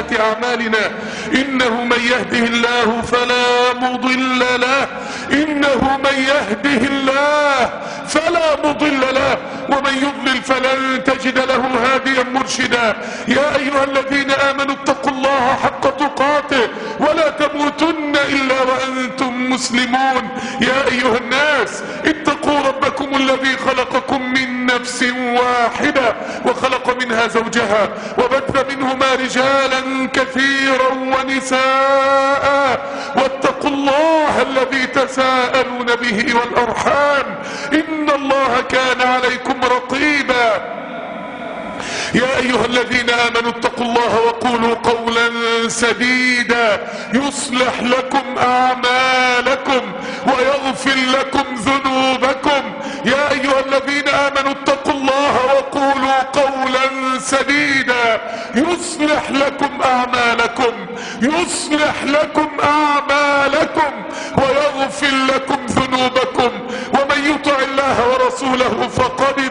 سيئات أعمالنا إنه من يهده الله فلا مضل له فلا مضل له ومن يضلل فلن تجد له هاديا مرشدا. يا أيها الذين آمنوا اتقوا الله حق تقاته ولا تموتن إلا وأنتم مسلمون. يا أيها الناس اتقوا ربكم الذي خلقكم من نفس واحدة وخلق منها زوجها وبث منهما رجالا كثيرا ونساء واتقوا الله الذي تساءلون به والأرحام إن الله كان عليكم رقيبا. يا أيها الذين آمنوا اتقوا الله وقولوا قولا سديدا يصلح لكم أعمالكم ويغفر لكم ذنوبكم. يا أيها الذين آمنوا اتقوا الله وقولوا قولا سديدا يصلح لكم أعمالكم ويغفر لكم ذنوبكم ومن يطع الله ورسوله فقد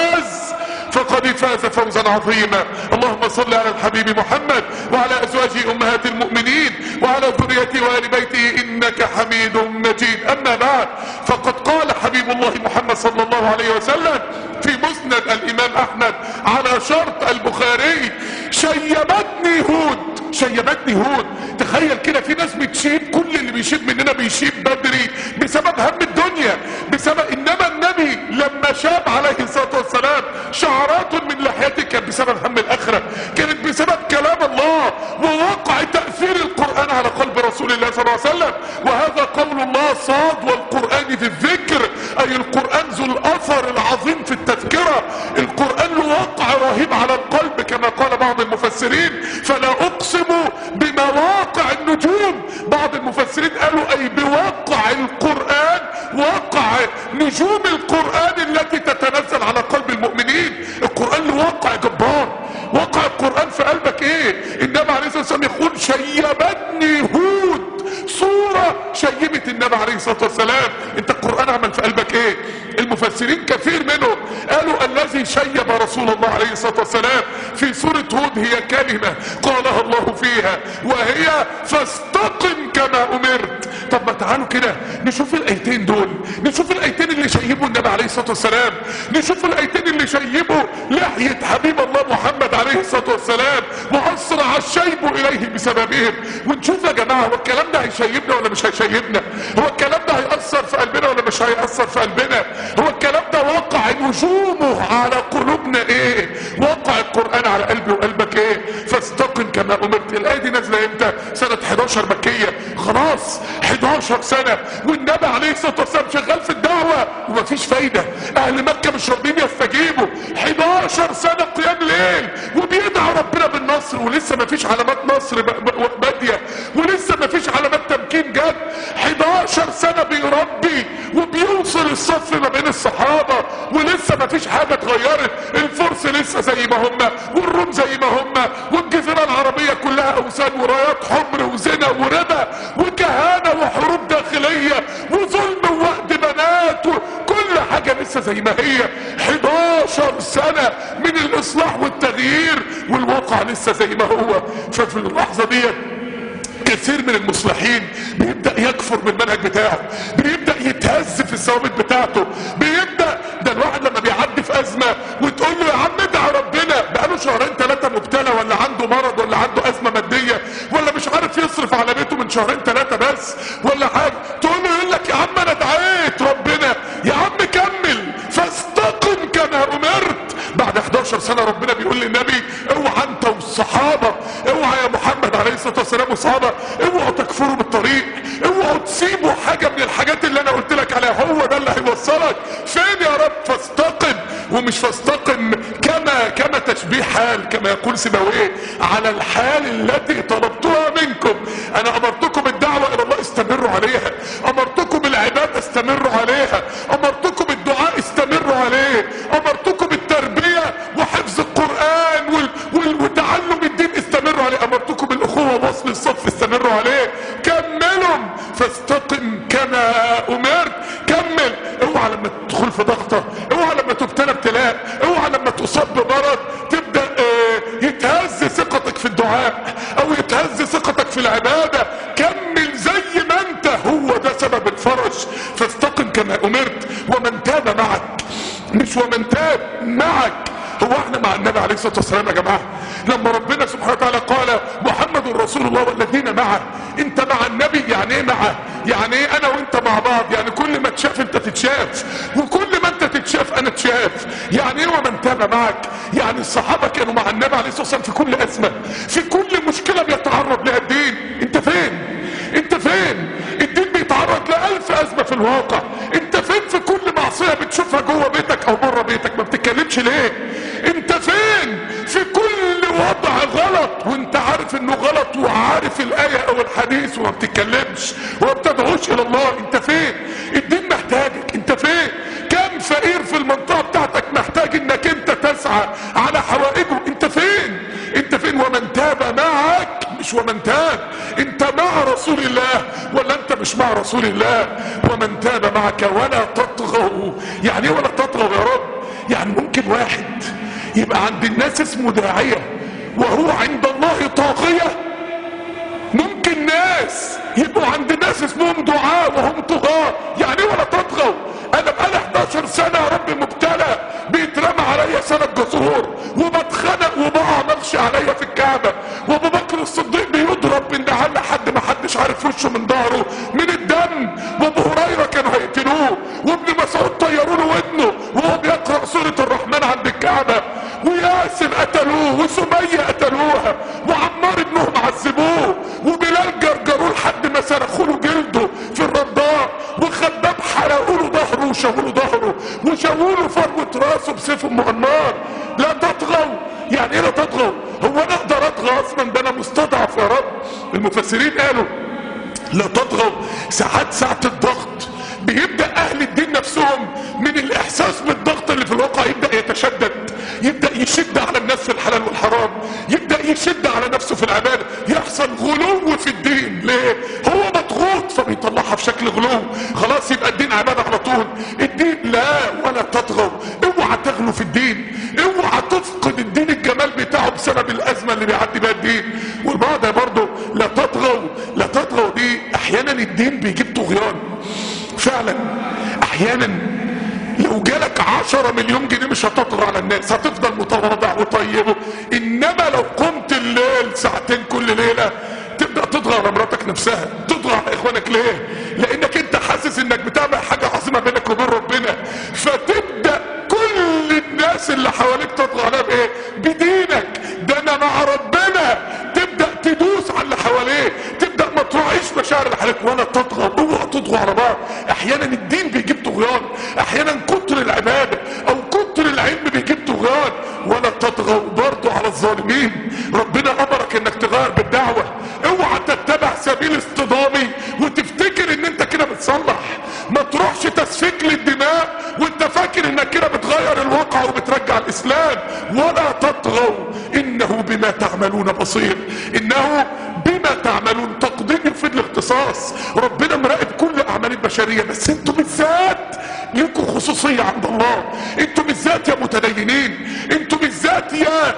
فاز فوزا عظيما. اللهم صل على الحبيب محمد وعلى ازواجه امهات المؤمنين وعلى ذريته وآل بيته انك حميد مجيد. اما بعد، فقد قال حبيب الله محمد صلى الله عليه وسلم في مسند الامام احمد على شرط البخاري: شيبتني هود. تخيل كده، في ناس بتشيب، كل اللي بيشيب مننا بيشيب بدري بسبب هم الدنيا، انما النبي لما شاب عليه الصلاة والسلام شعرات من لحيته كانت بسبب هم الاخرة، كانت بسبب كلام الله ووقع تأثير القرآن على قلب رسول الله صلى الله عليه وسلم. وهذا قول الله صاد والقرآن في الذكر، اي القرآن ذو الاثر العظيم في التذكرة. القرآن له وقع رهيب على القلب كما قال بعض المفسرين: فلا اقسم بمواقع النجوم. بعض المفسرين قالوا اي بواقع القرآن، وقع نجوم القرآن التي تتنزل على قلب المؤمنين. القرآن له وقع جبار. وقع القرآن في قلبك ايه؟ النبي عليه الصلاة والسلام يقول: شيبتني هود. صورة شيبت النبي عليه الصلاة والسلام. انت القرآن عمل في قلبك ايه؟ المفسرين كثير منهم قالوا الذي شيب رسول الله عليه الصلاة والسلام في سورة هود هي كلمة قالها الله فيها، وهي: فاستقم كما امرت. طب ما تعالوا كده نشوف الايتين دول، نشوف الايتين اللي شيبوا النبي عليه الصلاة والسلام، نشوف الايتين اللي شيبوا لحية حبيب الله محمد عليه الصلاة والسلام واسرع الشيب اليه بسببهم. ونشوف يا جماعة، هو الكلام ده هيشيبنا ولا مش هيشيبنا؟ هو الكلام ده هيأثر في قلبنا ولا مش هيأثر في قلبنا؟ هو الكلام ده وقع نجومه على قلوبنا ايه؟ وقع القرآن على قلبي وقلبك ايه؟ فاستقم كما امرت. الآية دي نازلة امتى؟ سنة 11 مكية. خلاص 11 سنة والنبي عليه الصلاة والسلام شغال في الدعوة ومفيش فايدة. اهل مكة مش راضيين يستجيبوا. 11 سنة قيام ليل وبيدعوا ربنا بالنصر، ولسه مفيش علامات نصر بادية، ولسه مفيش علامات تمكين جد. 11 سنة بيربي وبيوصل الصف ما بين الصحابة، ولسه مفيش حاجة اتغيرت. الفرس لسه زي ما هم، والروم زي ما هم، والجزيرة العربية كلها اوثان ورايات حمر وزنا وربا وكهانة وحروب داخلية وظلم ووأد بنات، وكل حاجة لسه زي ما هي. 11 سنة من الاصلاح والتغيير والواقع لسه زي ما هو. ففي اللحظة دي كثير من المصلحين بيبدأ يكفر بالمنهج بتاعه، بيبدأ يتهز في الثوابت بتاعته، ده الواحد لما بيعدي في أزمة وتقول له: يا عم ادعي ربنا، بقاله شهرين 3 مبتلى، ولا عنده مرض، ولا عنده أزمة مادية، ولا مش عارف يصرف على بيته من 2 3 بس ولا حاجة، تقول له يقول لك: يا عم انا دعيت ربنا. يا عم كمل، فاستقم كما امرت. بعد 11 سنة ربنا بيقول للنبي: اوعى انت والصحابة، اوعى يا محمد عليه الصلاة والسلام والصحابة، اوعوا تكفروا بالطريق، اوعوا تسيبوا حاجة من الحاجات اللي انا قلت لك عليها. هو ده اللي هيوصلك فين يا رب؟ فاستقم. ومش فاستقم كما تشبيه حال، كما يقول سيبويه: على الحال التي طلبتها منكم. انا امرتكم بالدعوة الى الله، استمروا عليها. امرتكم بالعبادة، استمروا عليها. امرتكم بالدعاء، استمروا عليه. امرتكم بالتربية وحفظ القرآن وتعلم الدين، استمروا عليه. امرتكم بالاخوة ووصل الصف، استمروا عليه. كملوا. فاستقم كما امرت. كمل. اوعى لما تدخل في ضغطة، اوعى لما تبتلى ابتلاء، اوعى لما تصاب بمرض تبدأ يتهز ثقتك في الدعاء، او في العبادة، كمل زي ما انت، هو ده سبب الفرج. فاستقم كما امرت ومن تاب معك، مش ومن تاب معك. هو احنا مع النبي عليه الصلاة والسلام يا جماعة؟ لما ربنا سبحانه وتعالى قال محمد رسول الله والذين معه، انت مع النبي؟ يعني ايه معه؟ يعني ايه انا وانت مع بعض؟ يعني كل ما تشاف انت تتشاف، وكل ما انت تتشاف انا اتشاف. يعني ايه ومن تاب معك؟ يعني الصحابة كانوا مع النبي عليه الصلاة والسلام في كل ازمة، في كل مشكلة بيتعرض لها الدين. انت فين؟ انت فين؟ الدين بيتعرض ل1000 ازمة في الواقع، انت فين؟ في كل معصية بتشوفها جوه بيتك او بره بيتك ما بتتكلمش ليه؟ انت فين؟ في كل وضع غلط وانت عارف انه غلط وعارف الاية او الحديث وما بتتكلمش وما بتدعوش الى الله. انت فين؟ الدين محتاجك. انت فين؟ كم فقير في المنطقة بتاعتك محتاج انك انت تسعى على حوائجه. انت فين؟ انت فين؟ ومن تاب معك، مش ومن تاب. انت مع رسول الله ولا انت مش مع رسول الله؟ ومن تاب معك ولا تطغوا. يعني ايه ولا تطغوا يا رب؟ يعني ممكن واحد يبقى عند الناس اسمه داعية وهو عند الله طاغية؟ ممكن ناس يبقوا عند الناس اسمهم دعاء وهم طغاة؟ يعني ولا تطغوا؟ انا بقالي 11 سنة يا رب مبتلى، بيترمى عليا سنة جسور وبتخنق وبقع مغشي عليا في الكعبة، وابو بكر الصديق بيضرب من نعال لحد ما حدش عارف وشه من ظهره من الدم، وابو هريرة كانوا هيقتلوه، وابن مسعود طيروا له ودنه وهو بيقرأ سورة الرحمن عند الكعبة، وياسر قتلوه، وسمية قتلوها، وعمار ابنهم عذبوه، وبلال جرجروه لحد ما سرخوا له جلده في الرضاع، وخباب حرقوا له ظهره وشووا له ظهره وشووا له فروة راسه بسيف ام عمار. لا تطغوا. يعني ايه لا تطغوا؟ هو انا اقدر اطغى اصلا؟ ده انا مستضعف يا رب. المفسرين قالوا لا تطغوا ساعة الضغط بيبدأ اهل الدين نفسهم من الاحساس بالضغط اللي في الواقع يبدأ يتشدد، يبدأ يشد على الناس في الحلال والحرام، يبدأ يشد على نفسه في العبادة، يحصل غلو في الدين. ليه؟ هو مضغوط فبيطلعها في شكل غلو، خلاص يبقى الدين عبادة على طول. الدين لا، ولا تطغوا. اوعى تغلو في الدين، اوعى تفقد الدين الجمال بتاعه بسبب الازمة اللي بيعدي بها الدين. والبعض برضه لا تطغوا. لا تطغوا دي احيانا الدين بيجيب طغيان فعلا. احيانا لو جالك 10 مليون جنيه مش هتطغى على الناس، هتفضل متواضع وطيبه. انما لو قمت الليل ساعتين كل ليلة تبدأ تطغى على مراتك نفسها، تطغى على اخوانك. ليه؟ لانك انت حاسس انك بتعمل حاجة عظيمة بينك وبين ربنا، فتبدأ كل الناس اللي حواليك تطغى عليها بايه؟ بدينك. ده انا مع ربنا. تبدأ تدوس على اللي حواليك، تبدأ ما تراعيش مشاعر اللي حواليك. ولا تطغى. اوعى تطغوا على بعض. احيانا الدين بيجيب طغيان، احيانا كتر العبادة او كتر العلم بيجيب طغيان. ولا تطغوا برضو على الظالمين. ربنا امرك انك تغير بالدعوة. اوعى تتبع سبيل اصطدامي وتفتكر ان انت كده بتصلح. ما تروحش تسفيك للدماء وانت فاكر انك كده بتغير الواقع وبترجع الاسلام. ولا تطغوا انه بما تعملون بصير. انه بما تعملون تقدير يفيد الاختصاص. ربنا مراقب كل اعمال البشرية، بس انتوا بالذات لكم خصوصية عند الله. انتوا بالذات يا متدينين، انتوا بالذات يا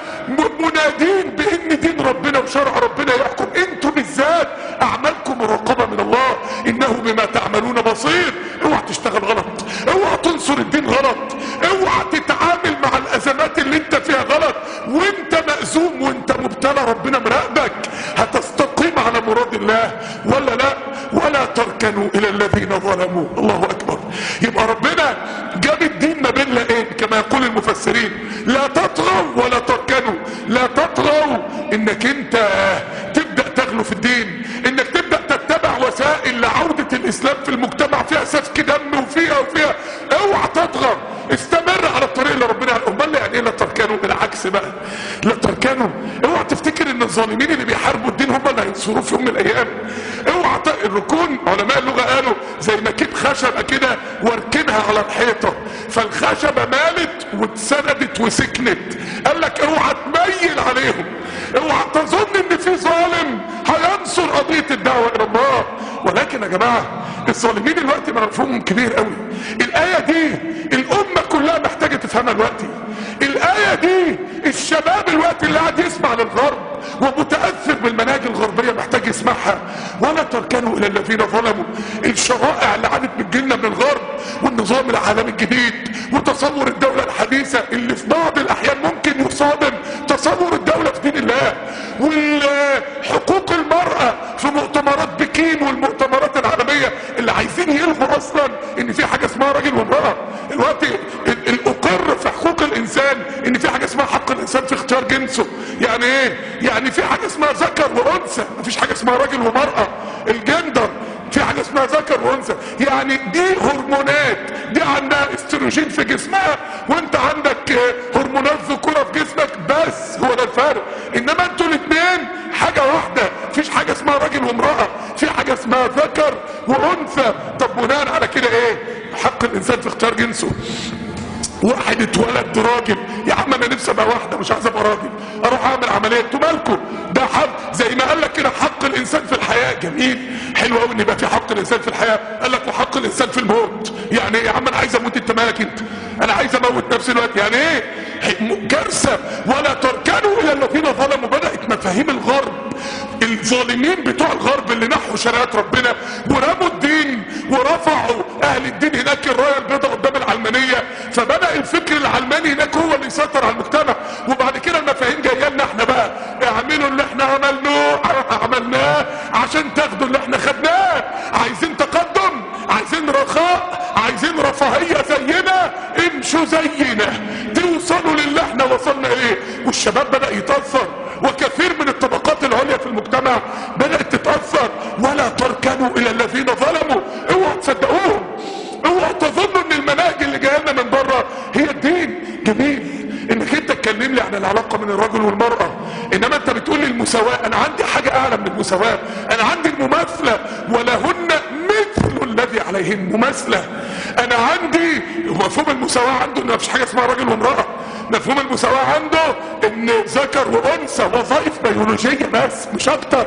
منادين بان دين ربنا وشرع ربنا يحكم، انتوا بالذات اعمالكم مراقبة من الله. انه بما تعملون بصير. اوعى تشتغل غلط، اوعى تنصر الدين غلط، اوعى تتعامل مع الازمات اللي انت فيها غلط وانت مأزوم وانت مبتلى. ربنا مراقبك. هتستقيم على مراد الله ولا لا؟ ولا تركنوا الى الذين ظلموا. الله اكبر. يبقى ربنا جاب الدين ما بين لقين كما يقول المفسرين. لا تطغوا ولا تركنوا. لا تطغوا انك انت تبدأ تغلو في الدين، انك تبدأ تتبع وسائل لعودة الاسلام في المجتمع فيها سفك دم وفيها. اوعى تطغى. استمر على الطريق اللي ربنا قال. امال يعني ايه لا تركنوا؟ بالعكس بقى، لا تركنوا. اوعى تفتكر ان الظالمين اللي بيحاربوا الدين هم اللي هينصروه في يوم من الايام. اوعى الركون علماء اللغة قالوا زي ما كيب خشبة كده واركنها على الحيطة فالخشبة مالت واتسندت وسكنت. قال لك اوعى تميل عليهم، اوعى تظن ان في ظالم هينصر قضية الدعوة الى الله. ولكن يا جماعة الظالمين الوقت مفهومهم كبير قوي. الآية دي الأمة كلها محتاجة تفهمها الوقت. الآية دي الشباب الوقت اللي قاعد يسمع للغرب ومتأثر بالمناهج الغربية محتاج يسمعها. ولا تركنوا الى الذين ظلموا. الشرائع اللي عادت بتجيلنا من الغرب والنظام العالمي الجديد وتصور الدولة الحديثة اللي في بعض الاحيان ممكن يصادم تصور الدولة في دين الله، والحقوق المرأة في مؤتمرات بكين والمؤتمرات العالمية اللي عايزين يلغوا اصلا ان في حاجة اسمها راجل وامرأة. الوقت الاقر في حقوق الانسان ان في حاجة اسمها حق الانسان في اختيار جنسه. يعني ايه؟ يعني في حاجة اسمها ذكر وانثى، مفيش حاجة اسمها راجل ومرأة. الجندر في حاجة اسمها ذكر وانثى، يعني دي هرمونات، دي عندها استروجين في جسمها وانت عندك هرمونات ذكورة في جسمك، بس هو ده الفرق. انما انتوا الاثنين حاجة واحدة، مفيش حاجة اسمها راجل وامرأة، في حاجة اسمها ذكر وانثى. طب بناء على كده ايه؟ حق الانسان في اختيار جنسه. واحد اتولد راجل، يا عم انا نفسي ابقى واحده مش عايز ابقى راجل، اروح اعمل عمليه، انتوا مالكم؟ ده حق زي ما قال لك كده حق الانسان في الحياه. جميل، حلو قوي ان يبقى في حق الانسان في الحياه. قال لك وحق الانسان في الموت. يعني ايه يا عم؟ انا عايز اموت، انت مالك انت؟ انا عايز اموت نفسي دلوقتي، يعني ايه؟ كارثه. ولا تركنوا الى الذين ظلموا. بدات مفاهيم الغرب، الظالمين بتوع الغرب اللي نحوا شريعه ربنا ورموا الدين ورفعوا اهل الدين هناك الرايه البيضاء قدام العلمانيه، فبدا الفكر العلماني هناك هو اللي يسيطر على المجتمع. وبعد كده المفاهيم جايه لنا احنا بقى، اعملوا اللي احنا عملناه عشان تاخدوا اللي احنا خدناه. عايزين تقدم، عايزين رخاء، عايزين رفاهيه زينا، امشوا زينا توصلوا للي احنا وصلنا اليه. والشباب بدا يتاثر، وكثير من الطبقات العليا في المجتمع بدات تتاثر. ولا تركنوا الى الذين ظلموا. اوعوا تصدقوهم، اوعوا تظنوا ان المناهج اللي جايه لنا من بره هي الدين. جميل انك انت تكلمني عن العلاقه بين الرجل والمراه، انما انت بتقول لي المساواه. انا عندي حاجه اعلى من المساواه، انا عندي المماثله. ولهن مثل الذي عليهن. مماثله. انا عندي مفهوم المساواه عنده ان مفيش حاجه اسمها راجل وامراه. مفهوم المساواه عنده ان ذكر وانثى، وظائف بيولوجيه بس مش اكتر.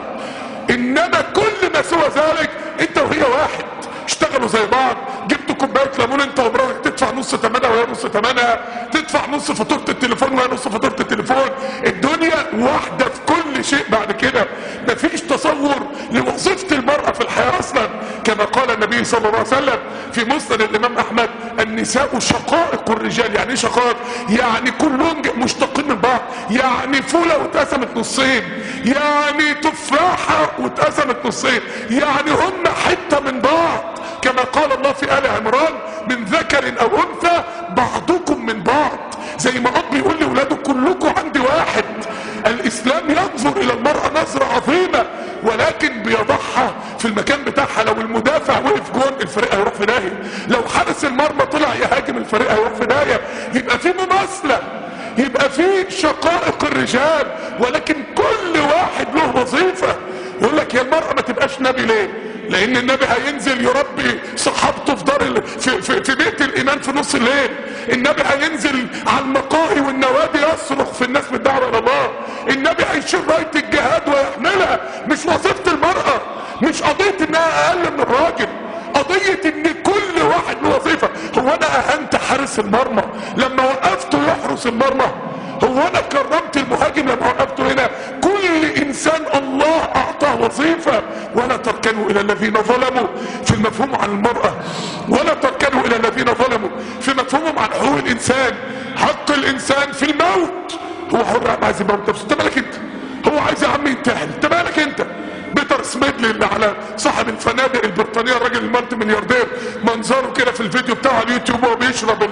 انما كل ما سوى ذلك انت وهي واحد، اشتغلوا زي بعض. جبتوا كوبايه ليمون انت ومراتك، تدفع نص ثمنها وهي نص ثمنها، تدفع نص فاتوره التليفون وهي نص فاتوره التليفون. الدنيا واحده في كل شيء. بعد كده مفيش تصور لوظيفه المراه في الحياه اصلا، كما قال النبي صلى الله عليه وسلم في مسند الامام احمد: النساء شقائق الرجال. يعني ايه شقائق؟ يعني كلهم مشتقين من بعض. يعني فوله واتقسمت نصين، يعني تفاحه واتقسمت نصين، يعني هم حته من بعض. كما قال الله في آل عمران: من ذكر او انثى بعضكم من بعض. زي ما اب يقول لاولاده كلكم عندي واحد. الاسلام ينظر الى المرأة نظرة عظيمة، ولكن بيضعها في المكان بتاعها. لو المدافع وقف جون الفريق هيروح في داهية، لو حارس المرمى طلع يهاجم الفريق هيروح في داهية. يبقى في مماثلة، يبقى في شقائق الرجال، ولكن كل واحد له وظيفة. يقول لك يا المرأة ما تبقاش نبي ليه؟ لان النبي هينزل يربي صحابته في دار في بيت الايمان في نص الليل. النبي هينزل على المقاهي والنوادي يصرخ في الناس بالدعوه الى الله. النبي هيشيل رايه الجهاد ويحملها. مش وظيفه المراه، مش قضيه انها اقل من الراجل، قضيه ان كل واحد له وظيفه. هو انا اهنت حارس المرمى لما وقفته يحرس المرمى؟ هو انا كرمت المهاجم لما وقفته هنا؟ كل انسان الله اعطاه وظيفة. ولا تركنوا الى الذين ظلموا في المفهوم عن المرأة، ولا تركنوا الى الذين ظلموا في مفهومهم عن حقوق الانسان. حق الانسان في الموت. هو حر عايز يموت نفسه، انت مالك انت؟ هو عايز يا عم ينتحر، انت مالك انت؟ بيتر سميدلي اللي على صاحب الفنادق البريطانيه، الراجل المالتي ملياردير، منظره كده في الفيديو بتاعه على اليوتيوب وهو بيشرب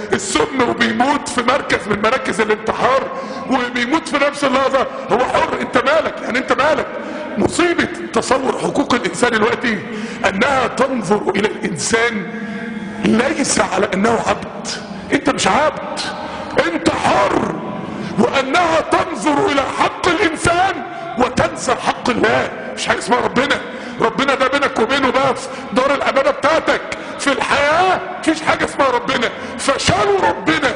السم وبيموت في مركز من مراكز الانتحار، وبيموت في نفس اللحظه. هو حر، انت مالك؟ يعني انت مالك؟ مصيبه تصور حقوق الانسان دلوقتي انها تنظر الى الانسان ليس على انه عبد. انت مش عبد، انت حر. وانها تنظر الى حق الانسان وتنسى حق الله. مش حاجه اسمها ربنا. ربنا ده بينك وبينه بقى في دار الامانه بتاعتك. في الحياه مفيش حاجه اسمها ربنا. فشالوا ربنا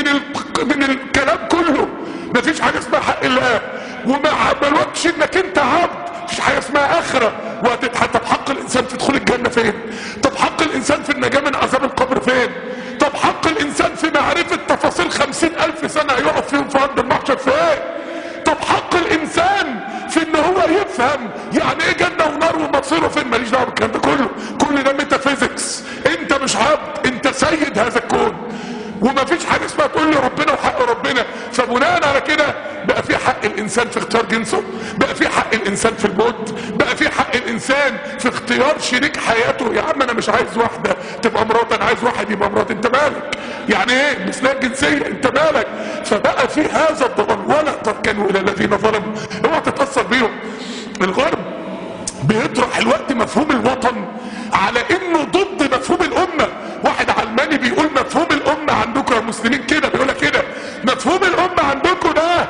من الكلام كله. مفيش حاجه اسمها حق الله، وما عملوكش انك انت عبد. مفيش حاجه اسمها اخره وهتتحط. طب حق الانسان في دخول الجنه فين؟ طب حق الانسان في النجاه من عذاب القبر فين؟ طب حق الانسان في معرفه تفاصيل 50 50,000 سنة هيقف فيهم في ارض المحشر في ايه؟ طب حق الانسان في ان هو يفهم يعني ايه جنة ونار ومصيره فين؟ ماليش دعوه بالكلام ده كله، كل ده ميتافيزيكس. انت مش عبد، انت سيد هذا الكون، ومفيش حاجه اسمها تقول لي ربنا وحق ربنا. فبناء على كده بقى في حق الانسان في اختيار جنسه، بقى في حق الانسان في الموت، بقى في حق الانسان في اختيار شريك حياته. يا عم انا مش عايز واحده تبقى مرات، انا عايز واحد يبقى مرات، انت مالك؟ يعني ايه مثليه جنسيه؟ انت مالك؟ فبقى في هذا الضلال. ولا تركنوا الى الذين ظلموا، اوعى تتاثر بيهم. الغرب بيطرح الوقت مفهوم الوطن على انه ضد مفهوم الامه. واحد علماني بيقول مفهوم الامه عندكم يا مسلمين كده، بيقولها كده، مفهوم الامه عندكم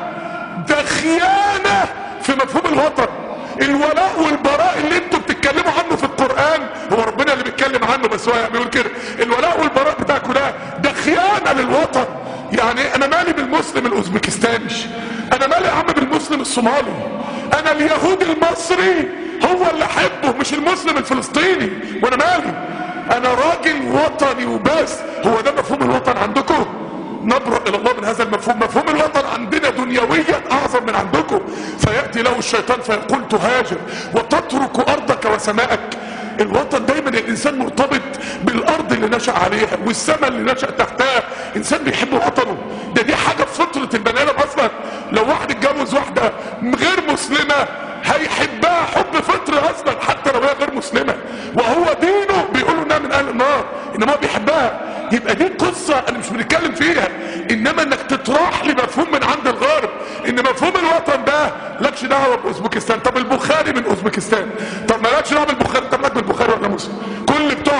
ده خيانه في مفهوم الوطن. الولاء والبراء اللي انتوا بتتكلموا عنه في القران هو ربنا اللي بيتكلم عنه، بس هو بيقول كده الولاء والبراء بتاعكم ده خيانه للوطن. يعني انا مالي بالمسلم الاوزبكستاني، انا مالي يا عم بالمسلم الصومالي، انا اليهودي المصري هو اللي احبه مش المسلم الفلسطيني، وانا مالي؟ انا راجل وطني وبس. هو ده مفهوم الوطن عندكم؟ نبرأ الى الله من هذا المفهوم. مفهوم الوطن عندنا دنيويا اعظم من عندكم. فيأتي له الشيطان فيقول تهاجر وتترك ارضك وسماءك. الوطن دايما الانسان مرتبط بالارض اللي نشأ عليها والسماء اللي نشأ تحتها. انسان بيحب وطنه، دي حاجة في فطرة البني ادم اصلا. لو واحد اتجوز واحدة غير مسلمة هيحبها حب فطري اصلا حتى لو هي غير مسلمة، وهو دينه بيقولوا انها من اهل النار، انما هو بيحبها. يبقى دي قصة انا مش بنتكلم فيها، انما انك تطرح لي مفهوم من عند الغرب ان مفهوم الوطن ده لكش دعوة باوزبكستان. طب البخاري من اوزبكستان، طب ما لكش دعوة بالبخاري، طب مالك بالبخاري ولا مسلم؟ كل بتوع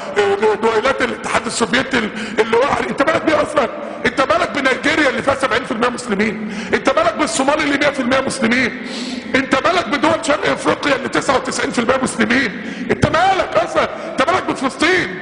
دويلات الاتحاد السوفيتي اللي وقع، انت مالك بيه اصلا؟ انت مالك بنيجيريا اللي فيها 70% مسلمين؟ انت مالك بالصومال اللي 100% مسلمين؟ انت مالك بدول شرق افريقيا اللي 99% مسلمين؟ انت مالك اصلا؟ انت مالك بفلسطين؟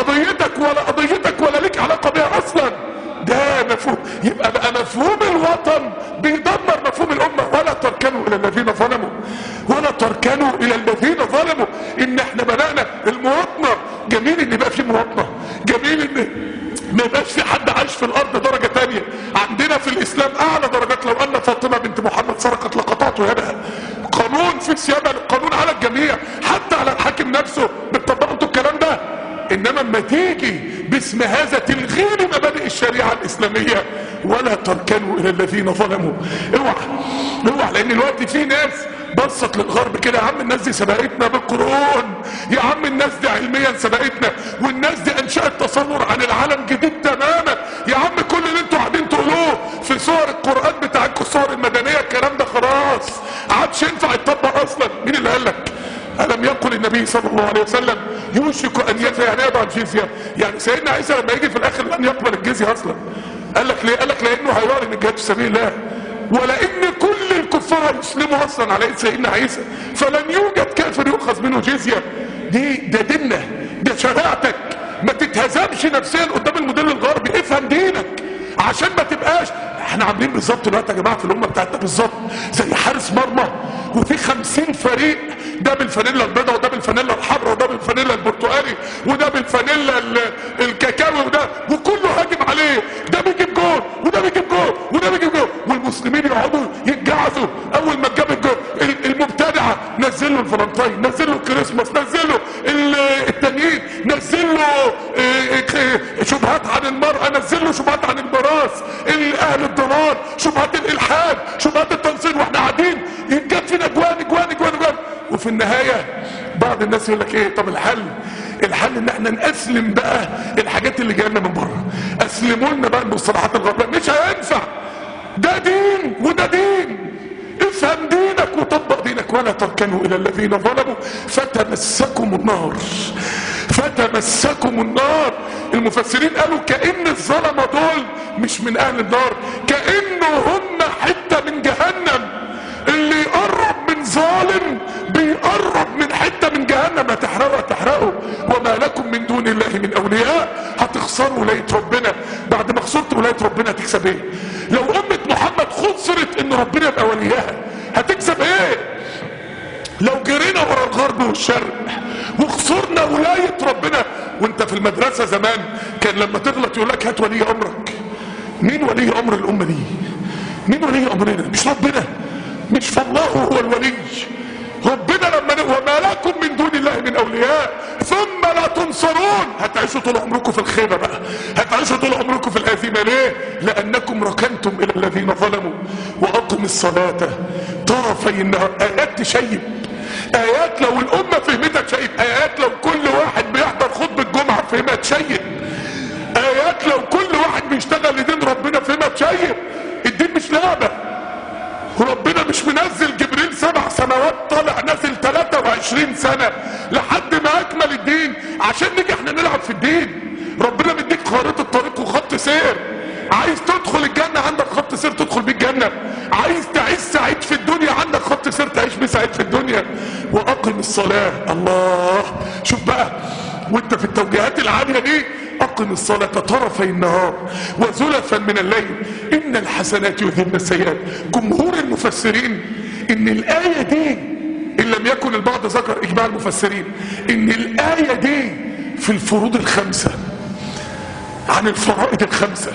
قضيتك ولا ليك علاقة بها اصلا. ده مفهوم. يبقى بقى مفهوم الوطن بيدمر مفهوم الامة. ولا تركنوا الى الذين ظلموا، ولا تركنوا الى الذين ظلموا. ان احنا بدأنا المواطنة. جميل ان يبقى في مواطنة، جميل ان ما يبقاش في حد عايش في الارض درجة تانية. عندنا في الاسلام اعلى درجات، لو ان فاطمة بنت محمد سرقت لقطعت يدها. قانون في سيادة القانون على الجميع، حتى على الحاكم نفسه. بتطبقوا انتوا الكلام ده؟ انما اما تيجي باسم هذا تلغيني مبادئ الشريعة الاسلامية. ولا تركنوا الى الذين ظلموا. اوعى لان الوقت في ناس بصت للغرب كده، يا عم الناس دي سبقتنا بالقرون، يا عم الناس دي علميا سبقتنا، والناس دي انشأت تصور عن العالم جديد تماما. يا عم كل اللي انتوا قاعدين تقولوه في صور القرآن بتاعتكم الصور المدنية الكلام ده خلاص عادش ينفع يتطبق اصلا. مين اللي قال لك؟ ألم يقل النبي صلى الله عليه وسلم يوشك أن يعني يضع الجزية؟ يعني سيدنا عيسى لما يجي في الآخر لن يقبل الجزية أصلا. قال لك ليه؟ قال لك لأنه هيعلن الجهاد في سبيل الله، ولأن كل الكفار يسلموا أصلا على إيد سيدنا عيسى، فلن يوجد كافر يؤخذ منه جزية. ده ديننا، ده شريعتك. ما تتهزمش نفسيا قدام الموديل الغربي، افهم دينك عشان ما تبقاش. احنا عاملين بالظبط دلوقتي يا جماعه في الامه بتاعتنا بالظبط زي حارس مرمى وفي 50 فريق، ده بالفانيلا البيضاء وده بالفانيلا الحمراء وده بالفانيلا البرتقالي وده بالفانيلا الكاكاوي وكله هاجم عليه. ده بيجيب جول وده بيجيب جول وده بيجيب جول، والمسلمين يقعدوا يتجعزوا. اول ما جاب الجول المبتدعه نزل له الفلنطين، نزل له الكريسماس، نزل له التانيين، نزل له شبهات عن المرأة، نزل له شبهات عن الميراث، اهل الضلال، شبهات الالحاد، شبهات التنصير، واحنا قاعدين يتجاب فينا جوان جوان جوان جوان. وفي النهايه بعض الناس يقول لك ايه؟ طب الحل ان احنا نأسلم بقى الحاجات اللي جايه لنا من بره، اسلموا لنا بقى المصطلحات الغربيه. مش هينفع، ده دين وده دين. افهم دينك وطبق دينك. ولا تركنوا الى الذين ظلموا فتمسكم النار، فتمسكم النار. المفسرين قالوا كأن الظلمة دول مش من اهل النار، كأنه هم حتة من جهنم. اللي يقرب من ظالم بيقرب من حتة من جهنم، هتحرقه. وما لكم من دون الله من اولياء. هتخسروا ولاية ربنا. بعد ما خسرت ولاية ربنا هتكسب ايه؟ لو امة محمد خسرت ان ربنا يبقى وليها هتكسب ايه؟ لو جرينا ورا الغرب والشرق وخسرنا ولاية ربنا. وانت في المدرسة زمان كان لما تغلط يقول لك هات ولي امرك. مين ولي امر الامة دي؟ مين ولي امرنا؟ مش ربنا؟ مش فالله هو الولي؟ ربنا لما وما لكم من دون الله من اولياء ثم لا تنصرون. هتعيشوا طول عمركم في الخيبه بقى، هتعيشوا طول عمركم في الاثيمه. ليه؟ لانكم ركنتم الى الذين ظلموا. واقم الصلاه طرفي النهار. ايات تشيب، ايات لو الامه فهمتها تشيب، ايات لو كل واحد بيحضر خطبه الجمعه فهمها تشيب، ايات لو كل واحد بيشتغل لدين ربنا فهمها تشيب. الدين مش لعبه، وربنا مش منزل جبريل 7 سماوات طالع نازل 23 سنة لحد ما اكمل الدين عشان نيجي احنا نلعب في الدين. ربنا مديك خارطة طريق وخط سير. عايز تدخل الجنة عندك خط سير تدخل بيه الجنة، عايز تعيش سعيد في الدنيا عندك خط سير تعيش بيه سعيد في الدنيا. واقم الصلاة. الله، شوف بقى وانت في التوجيهات العالية دي، اقم الصلاة طرفي النهار وزلفا من الليل ان الحسنات يذهبن السيئات. جمهور المفسرين ان الآية دي، ان لم يكن البعض ذكر اجماع المفسرين، ان الآية دي في الفروض الخمسة، عن الفرائض الخمسة،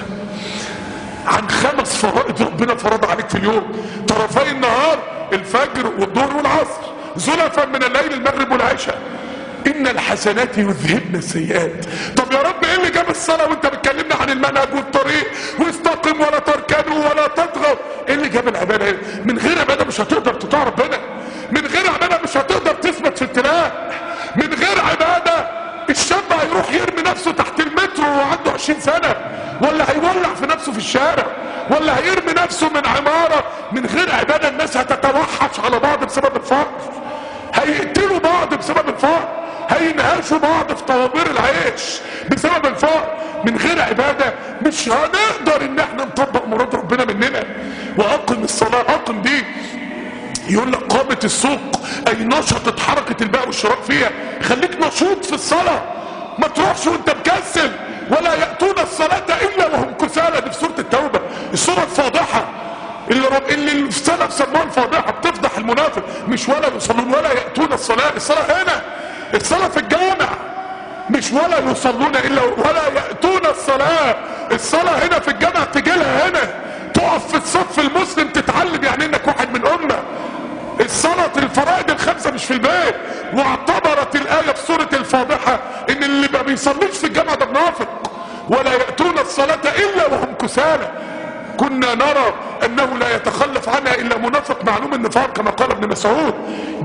عن 5 فرائض ربنا فرض عليك في اليوم. طرفي النهار الفجر والظهر والعصر، زلفا من الليل المغرب والعشاء، ان الحسنات يذهبن السيئات. طب يا رب ايه اللي جاب الصلاه وانت بتكلمنا عن المنهج والطريق واستقم ولا تركنوا ولا تطغوا؟ ايه اللي جاب العباده؟ من غير عباده مش هتقدر تطاع ربنا، من غير عباده مش هتقدر تثبت في ابتلاء، من غير عباده الشاب هيروح يرمي نفسه تحت المترو وهو عنده 20 سنه، ولا هيولع في نفسه في الشارع، ولا هيرمي نفسه من عماره. من غير عباده الناس هتتوحش على بعض بسبب الفقر، هيقتلوا بعض بسبب الفقر، هينهشوا بعض في طوابير العيش بسبب الفقر. من غير عبادة مش هنقدر ان احنا نطبق مراد ربنا مننا. واقم الصلاة، اقم دي يقول لك قامت السوق اي نشطت حركة البيع والشراء فيها. خليك نشيط في الصلاة، ما تروحش وانت مكسل. ولا يأتون الصلاة الا وهم كسالى، دي في سورة التوبة، السورة الفاضحة اللي السلف سموها الفاضحة، بتفضح المنافق. مش ولا يصلون ولا يأتون الصلاة، الصلاة هنا، الصلاة في الجامع، مش ولا يصلون الا ولا يأتون الصلاة. الصلاة هنا في الجامع، تجيلها هنا، تقف في الصف المسلم تتعلم يعني انك واحد من امة. الصلاة الفرائض الخمسة مش في البيت. واعتبرت الآية في سورة الفاضحة ان اللي ما بيصليش في الجامع ده منافق. ولا يأتون الصلاة الا وهم كسالى. كنا نرى انه لا يتخلف عنها الا منافق معلوم النفاق كما قال ابن مسعود.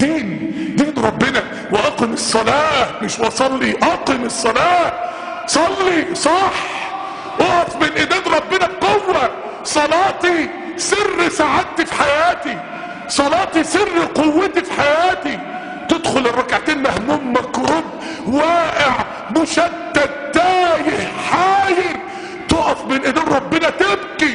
دين ربنا. واقم الصلاة، مش وصلي، اقم الصلاة، صلي صح، اقف من ايدين ربنا بقوة. صلاتي سر سعادتي في حياتي، صلاتي سر قوتي في حياتي. تدخل الركعتين مهموم مكروب واقع مشتت تايه حاير، تقف من ايدين ربنا تبكي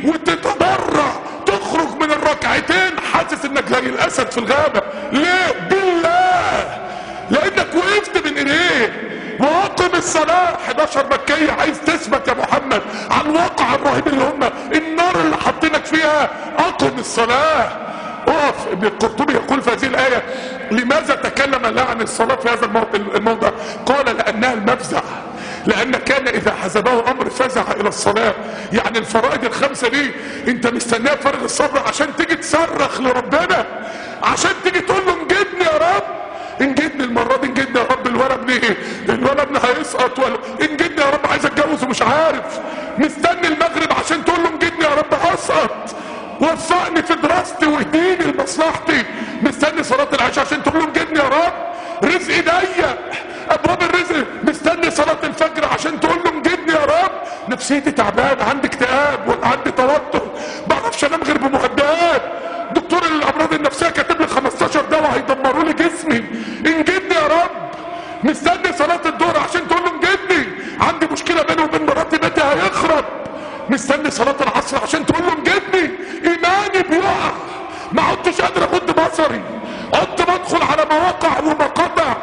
وتتضرع، تخرج من الركعتين حاسس انك زي الاسد في الغابة. ليه؟ بالله، لانك وقفت من ايديه. واقم الصلاة 11 مكية. عايز تثبت يا محمد على الواقع الرهيب اللي هم النار اللي حاطينك فيها، اقم الصلاة. اقف. ابن القرطبي يقول في هذه الآية: لماذا تكلم الله عن الصلاة في هذا الموضع؟ قال: لأنها المفزع، لأن كان إذا حزبه أمر فزع إلى الصلاة. يعني الفرائض الخمسة دي أنت مستناها بفارغ الصبر عشان تيجي تصرخ لربنا، عشان تيجي تقول له انجدني يا رب، انجدني المرة دي، انجدني يا رب. الولد ابني هيسقط، ولا انجدني يا رب عايز اتجوز ومش عارف. مستني المغرب عشان تقول له انجدني يا رب هسقط، وفقني في دراستي واهديني لمصلحتي. مستني صلاة العشاء عشان تقول له انجدني يا رب، رزقي ضيق، ابواب الرزق. مستني صلاة الفجر عشان تقول له انجدني يا رب، نفسيتي تعبان، عندي اكتئاب ولا عندي توتر، بعرفش انام غير بمهدئات، دكتور الامراض النفسية كاتب لي 15 دواء هيدمروا لي جسمي، انجدني يا رب. مستني صلاة الظهر عشان تقول له انجدني، عندي مشكلة بيني وبين مراتي، بيتي هيخرب. مستني صلاة العصر عشان تقول له انجدني، ايماني بيقع، ما عدتش قادر اغض بصري، قعدت بدخل على مواقع ومقاطع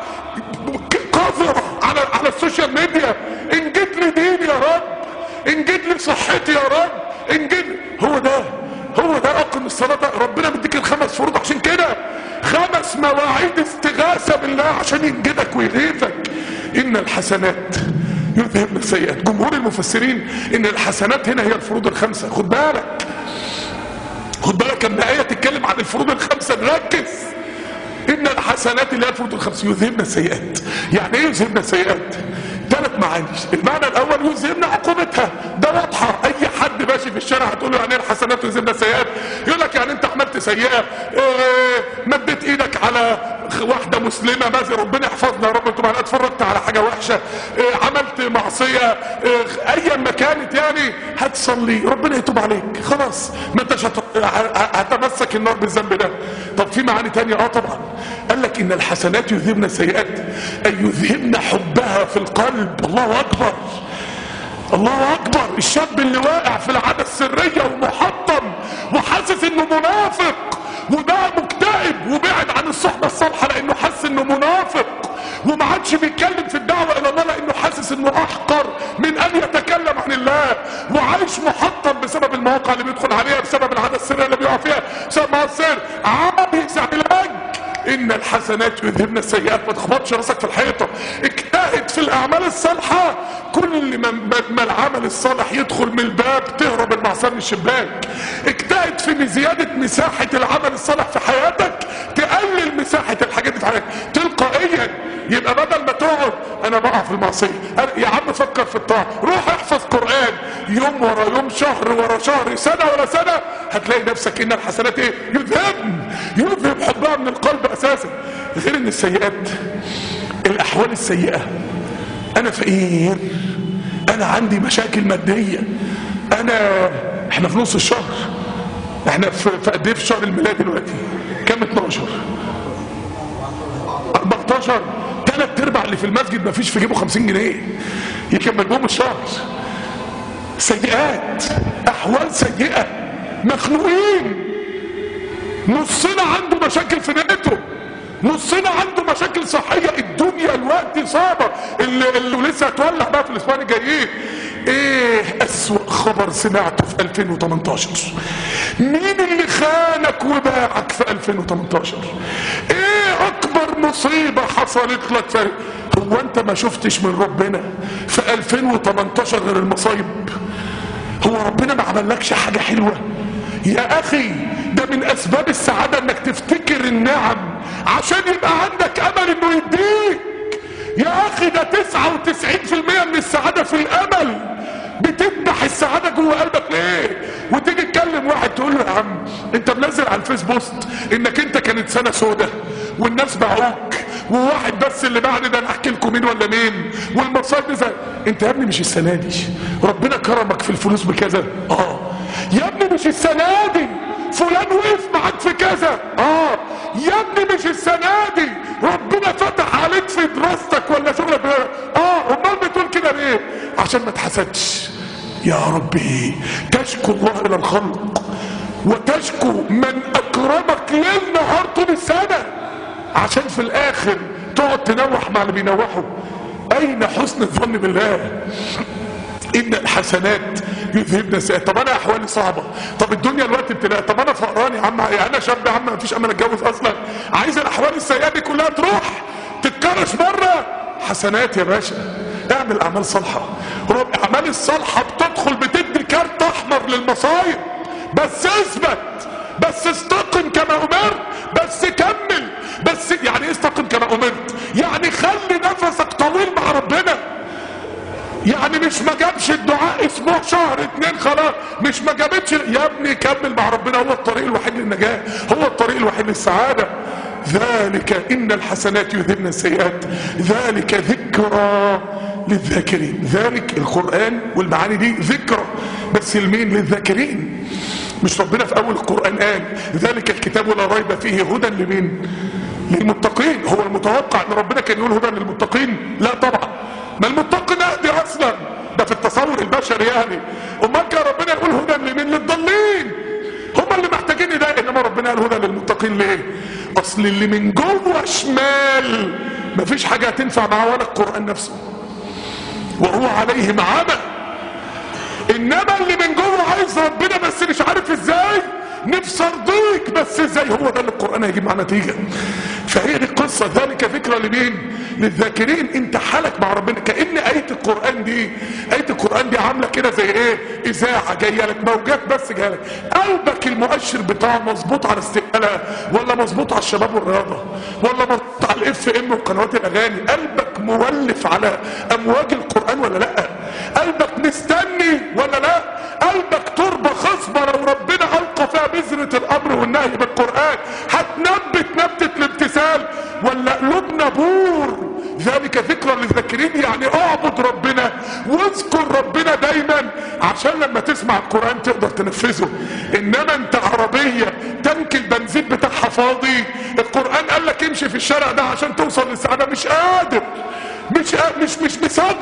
قذرة على السوشيال ميديا. انجد لي ديني يا رب، انجد لي صحتي يا رب، انجد. هو ده اقم الصلاة. ربنا مديك ال5 فروض عشان كده، 5 مواعيد استغاثة بالله عشان ينجدك ويغيثك. ان الحسنات يذهبن السيئات. جمهور المفسرين ان الحسنات هنا هي الفروض الخمسة. خد بالك لما آية تتكلم عن الفروض الخمسة نركز. ان الحسنات اللي هي الفروض الخمسة يذهبن السيئات. يعني ايه يذهبن السيئات؟ 3 معاني. المعنى الاول يذهبن عقوبتها، ده واضحه، اي حد ماشي في الشارع هتقول له يعني ايه الحسنات يذهبن السيئات؟ يقول لك يعني انت عملت سيئه، مدت ايدك على واحده مسلمه مثلا، ربنا يحفظنا يا رب، تبقى اتفرجت على حاجه وحشه، عملت معصيه، ايا ما كانت، يعني هتصلي ربنا يتوب عليك، خلاص ما انتش هتمسك النار بالذنب ده. طب في معاني تانية؟ طبعا. قال لك ان الحسنات يذهبن السيئات اي يذهبن حبها في القلب. الله اكبر، الله اكبر. الشاب اللي واقع في العادة السرية ومحطم وحاسس انه منافق وده مكتئب وبعد عن الصحبة الصالحة لانه حاسس انه منافق وما عادش بيتكلم في الدعوة الى الله لانه حاسس انه احقر من ان يتكلم عن الله، وعايش محطم بسبب المواقع اللي بيدخل عليها، بسبب العادة السرية اللي بيقع فيها، بسبب ما السر عابس علاج. ان الحسنات يذهبن السيئات. ما تخبطش راسك في الحيطه، اجتهد في الاعمال الصالحه. كل ما العمل الصالح يدخل من الباب تهرب المعصيه من الشباك. اجتهد في زياده مساحه العمل الصالح في حياتك، تقلل مساحه الحاجات دي في حياتك تلقائيا. يبقى بدل ما تقعد انا بقع في المعصيه، يا عم فكر في الطاعه، روح احفظ قران يوم ورا يوم، شهر ورا شهر، سنه ورا سنه، هتلاقي نفسك ان الحسنات ايه؟ يذهب حبها من القلب اساسا. غير ان السيئات، الاحوال السيئه، انا فقير، انا عندي مشاكل ماديه، احنا في نص الشهر، احنا في قد ايه في الشهر الميلادي دلوقتي؟ كام؟ 12 14. 3/4 اللي في المسجد ما فيش في جيبه 50 جنيه يكمل بهم الشهر. سيئات، احوال سيئه، مخنوقين. نصنا عنده مشاكل في نيته، نصنا عنده مشاكل صحيه. الدنيا الوقت صعبه، اللي لسه هتولع بقى في الاسبوعين الجايين. ايه اسوأ خبر سمعته في 2018؟ مين اللي خانك وباعك في 2018؟ ايه اكبر مصيبه حصلت لك في؟ هو انت ما شفتش من ربنا في 2018 غير المصايب؟ هو ربنا ما عملكش حاجه حلوه؟ يا اخي ده من اسباب السعاده انك تفتكر النعم عشان يبقى عندك امل انه يديك. يا اخي ده 99% من السعاده في الامل. بتذبح السعاده جوه قلبك ليه؟ وتيجي تكلم واحد تقول له يا عم انت منزل على الفيس بوست انك انت كانت سنه سودة والناس باعوك وواحد بس اللي بعد ده انا احكي لكم مين ولا مين والمصايب دي. انت يا ابني مش السنه دي ربنا كرمك في الفلوس بكذا؟ يا ابني مش السنه دي فلان وقف معاك في كذا؟ يا ابني مش السنه دي ربنا فتح عليك في دراستك ولا شغلك؟ امال بتقول كده ليه؟ عشان ما تحسدش. يا ربي تشكو الله الى الخلق وتشكو من اكرمك ليل نهار طول السنه عشان في الاخر تقعد تنوح مع اللي بينوحوا. اين حسن الظن بالله؟ ان الحسنات يذهبن السيئات. طب انا احوالي صعبه، طب الدنيا الوقت ابتلاء، طب انا فقران يا عم، انا شاب يا عم ما فيش امل اتجوز اصلا، عايز الاحوال السيئه دي كلها تروح تتكرش بره. حسنات يا باشا، اعمل اعمال صالحه. الاعمال الصالحه بتدخل بتدي كارت احمر للمصايب. بس اثبت، بس استقم كما امرت، بس كمل. بس يعني ايه استقم كما امرت؟ يعني خلي نفسك طويل مع ربنا. يعني مش ما جابش الدعاء اسبوع شهر 2 خلاص، مش ما جابتش. يا ابني كمل مع ربنا، هو الطريق الوحيد للنجاة، هو الطريق الوحيد للسعادة. ذلك ان الحسنات يذهبن السيئات ذلك ذكرى للذاكرين. ذلك القرآن والمعاني دي ذكرى، بس لمين؟ للذاكرين. مش ربنا في اول القرآن قال ذلك الكتاب لا ريب فيه هدى لمين؟ للمتقين. هو المتوقع ان ربنا كان يقول هدى للمتقين؟ لا طبعا، ما المتقي نهدي اصلا، ده في التصور البشري يعني. امال كان ربنا يقول هدى لمين؟ للضالين، هم اللي محتاجين ده. انما ربنا قال هدى للمتقين ليه؟ اصل اللي من جوه شمال مفيش حاجه هتنفع معاه ولا القران نفسه، وهو عليه عمى. انما اللي من جوه عايز ربنا بس مش عارف ازاي، نفسه ارضيك بس ازاي، هو ده اللي القران هيجيب معاه نتيجه. فهي دي القصة. ذلك ذكرى لمين؟ للذاكرين. انت حالك مع ربنا كأن آية القرآن دي عاملة كده زي ايه؟ اذاعة جاية لك، موجات بس جاية لك. قلبك المؤشر بتاعه مظبوط على استقبالها، ولا مظبوط على الشباب والرياضة، ولا مظبوط على الاف ام وقنوات الاغاني؟ قلبك مولف على امواج القرآن ولا لا؟ قلبك مستني ولا لا؟ قلبك تربة خصبة لو ربنا ألقى فيها بذرة الأمر والنهي بالقرآن هتنبت نبتة الامتثال، ولا قلوبنا بور؟ ذلك ذكرى للذاكرين، يعني اعبد ربنا واذكر ربنا دايما عشان لما تسمع القرآن تقدر تنفذه. انما انت عربية تنك البنزين بتاعها فاضي، القرآن قال لك امشي في الشارع ده عشان توصل للسعادة، مش قادر، مش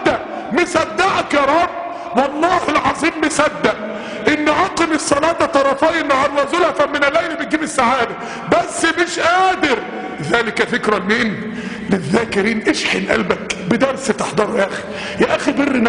مصدقك يا رب، والله العظيم مصدق ان اقم الصلاة طرفي النهار وزلفا من الليل بتجيب السعادة، بس مش قادر. ذلك ذكرى لمين؟ للذاكرين. اشحن قلبك بدرس تحضره يا اخي. يا اخي بر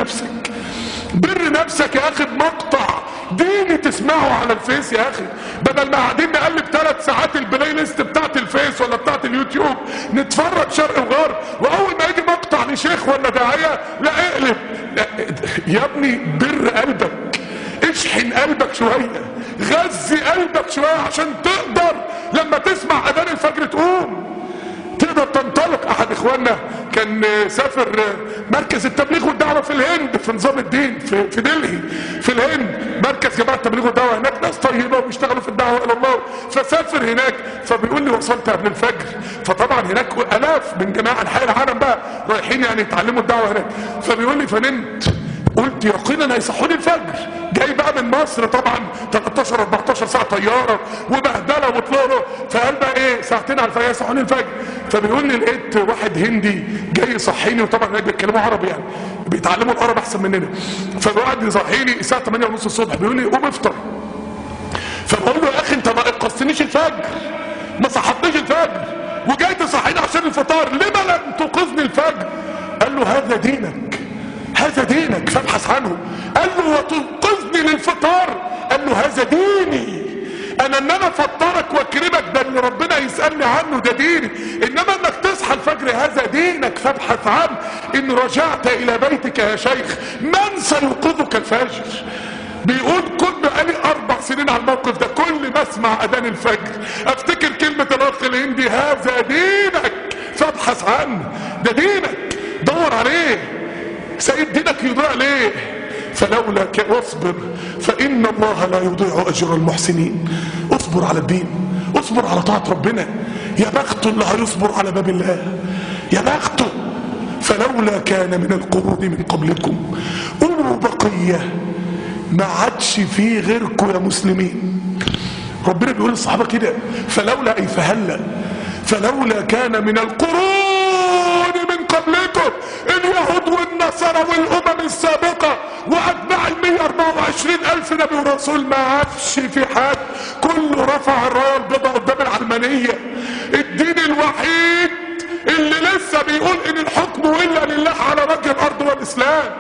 نفسك يا اخي بمقطع ديني تسمعه على الفيس يا اخي، بدل ما قاعدين نقلب 3 ساعات البلاي ليست بتاعت الفيس ولا بتاعت اليوتيوب نتفرج شرق وغرب، واول ما يجي مقطع لشيخ ولا داعية لا اقلب. لا يا ابني بر قلبك، اشحن قلبك شوية، غذي قلبك شوية عشان تقدر لما تسمع اذان الفجر تقوم تقدر تنطلق. احد اخواننا كان سافر مركز التبليغ والدعوة في الهند، في نظام الدين في دلهي في الهند، مركز جماعة التبليغ والدعوة هناك، ناس طيبة وبيشتغلوا في الدعوة الى الله. فسافر هناك، فبيقول لي وصلت قبل الفجر، فطبعا هناك الاف من جماعة انحاء العالم بقى رايحين يعني يتعلموا الدعوة هناك. فبيقول لي فنمت، قلت يقينا هيصحوني الفجر، جاي بقى من مصر طبعا 13 14 ساعه طياره وبهدله وطلوله، فقال بقى ايه 2 ساعة على الفجر يصحوني الفجر. فبيقول لي لقيت واحد هندي جاي يصحيني، وطبعا هناك بيتكلموا عربي يعني بيتعلموا العربي احسن مننا، فالواحد يصحيني الساعه 8:30 الصبح بيقول لي قوم افطر. فبقول له يا اخي انت ما ايقظتنيش الفجر، ما صحتنيش الفجر، وجاي تصحيني عشان الفطار، لما لم توقظني الفجر؟ قال له هذا دينك فابحث عنه. قال له وتنقذني للفطار؟ قال له هذا ديني، انا ان انا افطرك واكرمك ده اللي ربنا يسألني عنه، ده ديني. انما انك تصحى الفجر هذا دينك فابحث عنه. ان رجعت الى بيتك يا شيخ من سيوقظك الفجر؟ بيقول كنت بقالي 4 سنين على الموقف ده، كل ما اسمع اذان الفجر افتكر كلمة الاخ الهندي هذا دينك فابحث عنه. ده دينك دور عليه، سيد دينك يضيع ليه؟ فلولا واصبر فإن الله لا يضيع أجر المحسنين. اصبر على الدين، اصبر على طاعة ربنا. يا بخته اللي هيصبر على باب الله، يا بخته. فلولا كان من القرون من قبلكم أولو بقية، ما عادش فيه غيركم يا مسلمين. ربنا بيقول للصحابة كده فلولا أي فهلا، فلولا كان من القرون من قبلكم اليهود والنصارى والامم السابقة واتباع 124,000 نبي ورسول، ما عادش في حد، كله رفع الراية البيضاء قدام العلمانية. الدين الوحيد اللي لسه بيقول ان الحكم الا لله على وجه الارض والاسلام،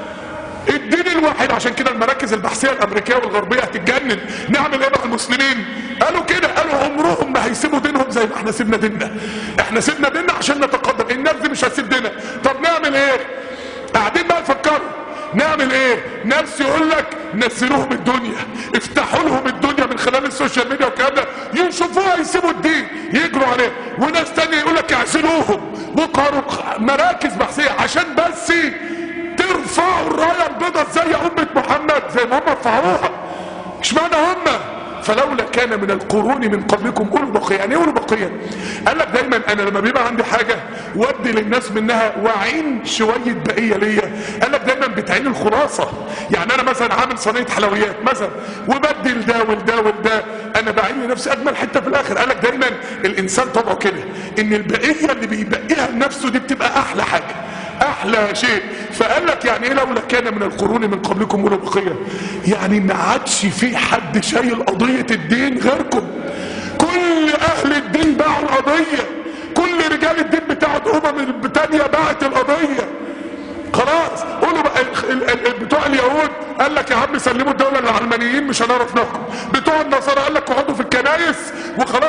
الدين الوحيد. عشان كده المراكز البحثية الامريكية والغربية هتتجنن. نعمل ايه مع المسلمين؟ قالوا كده، قالوا عمرهم ما هيسيبوا دينهم زي ما احنا سيبنا ديننا، احنا سيبنا ديننا عشان نتقدم، الناس دي مش هتسيب دينها. طب نعمل ايه؟ قاعدين بقى يفكروا نعمل ايه. ناس يقول لك نزلوهم الدنيا، افتحوا لهم الدنيا من خلال السوشيال ميديا والكلام ده، يشوفوها يسيبوا الدين يجروا عليه. وناس تانية يقول لك اعزلوهم، وقروا مراكز بحثية عشان بس ترفعوا الراية البيضاء زي أمة محمد، زي ما هم رفعوها. اشمعنى هم؟ فلولا كان من القرون من قبلكم أولو بقية. يعني ايه أولو بقية؟ قال لك دايما انا لما بيبقى عندي حاجة ودي للناس منها واعين شوية بقية ليا، قال لك دايما بتعين الخلاصة. يعني انا مثلا عامل صينية حلويات مثلا وبدي لده ولده ولده، انا بعين لنفسي اجمل حتة في الاخر. قال لك دايما الانسان طبعه كده ان البقية اللي بيبقيها لنفسه دي بتبقى احلى حاجة، احلى شيء. فقال لك يعني ايه لولا كان من القرون من قبلكم اولو بقية؟ يعني ما عادش في حد شايل قضية الدين غيركم. كل اهل الدين باعوا القضية، كل رجال الدين بتاعت تانية باعت القضية. خلاص قولوا بقى بتوع اليهود قال لك يا عم سلموا الدولة للعلمانيين مش هنعرف نحكم، بتوع النصارى قال لك اقعدوا في الكنايس وخلاص يا عم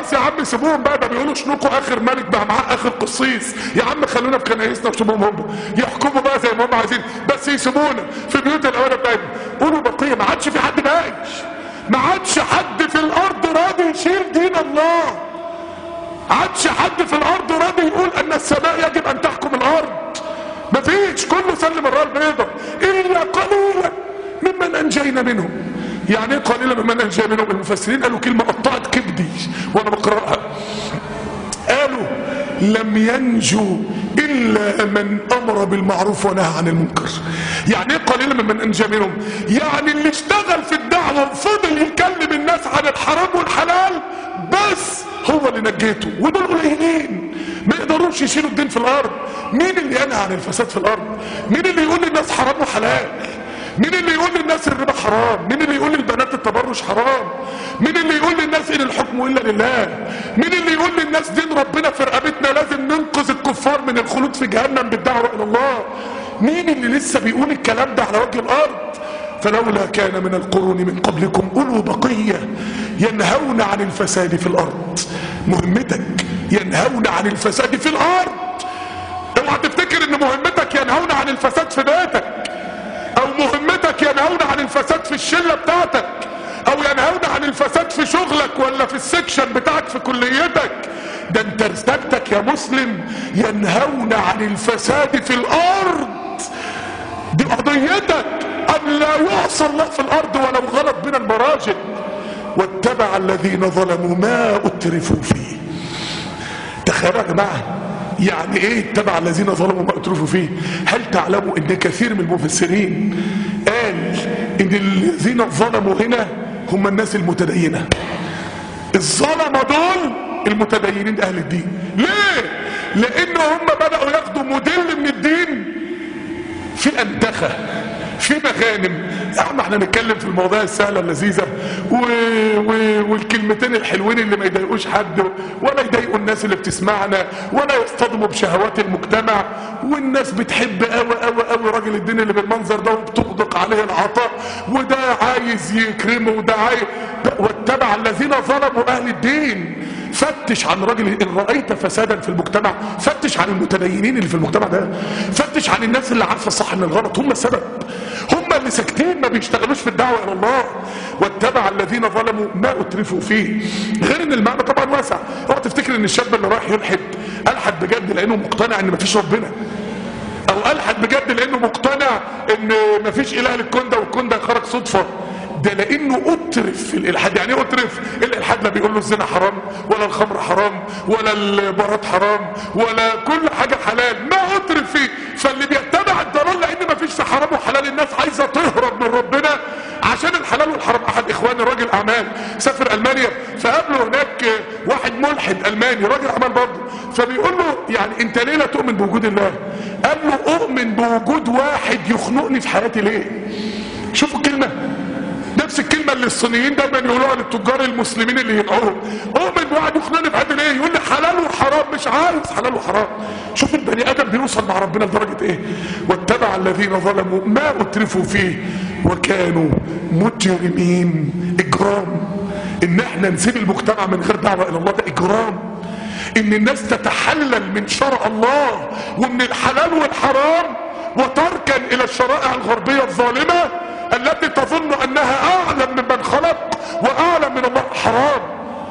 سيبوهم بقى، ده بيقولوا شنوكوا اخر ملك بقى معاه اخر قصيص. يا عم خلونا في كنايسنا وسيبوهم هم يحكموا بقى زي ما هم عايزين، بس يسيبونا في بيوت الاولى بتاعتنا. قولوا بقيه، ما عادش في حد باقي، ما عادش حد في الارض راضي يشيل دين الله، عادش حد في الارض راضي يقول ان السماء يجب ان تحكم الارض. مفيش، كله سلم الرايه البيضاء الا قليلا ممن انجينا منهم. يعني ايه قليلا ممن انجينا منهم؟ المفسرين قالوا كلمه قطعت كبدي وانا بقراها، قالوا لم ينجو الا من امر بالمعروف ونهى عن المنكر. يعني ايه قليلا ممن انجى منهم؟ يعني اللي اشتغل في الدعوه وفضل يكلم الناس عن الحرام والحلال بس هو اللي نجيته، ودول قليلين ما يقدروش يشيلوا الدين في الارض. مين اللي ينهى عن الفساد في الارض؟ مين اللي يقول للناس حرام وحلال؟ مين اللي يقول للناس الربا حرام؟ مين اللي يقول للبنات التبرج حرام؟ مين اللي يقول للناس ان الحكم الا لله؟ مين اللي يقول للناس دين ربنا في رقبتنا لازم ننقذ الكفار من الخلود في جهنم بالدعوه الى الله؟ مين اللي لسه بيقول الكلام ده على وجه الارض؟ فلولا كان من القرون من قبلكم اولو بقيه ينهون عن الفساد في الارض. مهمتك ينهون عن الفساد في الارض. اوعى تفتكر ان مهمتك ينهون عن الفساد في بيتك، او مهمتك ينهون عن الفساد في الشله بتاعتك، او ينهون عن الفساد في شغلك ولا في السكشن بتاعك في كليتك. ده انت رسالتك يا مسلم ينهون عن الفساد في الارض. دي قضيتك، ان لا يعصى الله في الارض ولو غلط بنا المراجل. واتبع الذين ظلموا ما اترفوا فيه. تخيلوا يا جماعه يعني ايه اتبع الذين ظلموا ما اترفوا فيه؟ هل تعلموا ان كثير من المفسرين قال ان الذين ظلموا هنا هم الناس المتدينه. الظلمه دول المتدينين اهل الدين. ليه؟ لان هم بداوا ياخدوا موديل من الدين في انتخه، في مغانم. يا عم احنا نتكلم في المواضيع السهله اللذيذه والكلمتين الحلوين اللي ما يضايقوش حد ولا يضايقوا الناس اللي بتسمعنا ولا يصطدموا بشهوات المجتمع، والناس بتحب قوي قوي قوي راجل الدين اللي بالمنظر ده وبتغدق عليه العطاء، وده عايز يكرمه وده عايز. واتبع الذين ظلموا اهل الدين. فتش عن راجل ان رايت فسادا في المجتمع، فتش عن المتدينين اللي في المجتمع ده، فتش عن الناس اللي عارفه الصح من الغلط. هم السبب، هم اللي ساكتين ما بيشتغلوش في الدعوه الى الله. واتبع الذين ظلموا ما اترفوا فيه. غير ان المعنى طبعا واسع. اوعى تفتكر ان الشاب اللي رايح يلحد الحد بجد لانه مقتنع ان مفيش ربنا، او الحد بجد لانه مقتنع ان مفيش اله للكون ده والكون ده خرج صدفه. ده لانه اترف في الالحاد. يعني ايه اترف؟ الالحاد لا بيقول له الزنا حرام ولا الخمر حرام ولا البارات حرام ولا كل حاجه حلال، ما اترف فيه. فاللي بيتبع الضلال لان مفيش في حرام وحلال، الناس عايزه تهرب من ربنا عشان الحلال والحرام. احد اخواني راجل اعمال سافر المانيا، فقابله هناك واحد ملحد الماني راجل اعمال برضه، فبيقول له يعني انت ليه لا تؤمن بوجود الله؟ قال له اؤمن بوجود واحد يخنقني في حياتي ليه؟ شوفوا الكلمه، نفس الكلمه اللي الصينيين دايما يقولوها للتجار المسلمين اللي يدعوهم، اؤمن بواحد يخنقني في حياتي ليه؟ يقول لي حلال وحرام، مش عايز حلال وحرام. شوف البني ادم بيوصل مع ربنا لدرجه ايه؟ واتبع الذين ظلموا ما اترفوا فيه وكانوا مجرمين. اجرام ان احنا نسيب المجتمع من غير دعوه الى الله، ده اجرام. ان الناس تتحلل من شرع الله ومن الحلال والحرام وتركن الى الشرائع الغربيه الظالمه التي تظن انها اعلم ممن خلق واعلم من الله. حرام.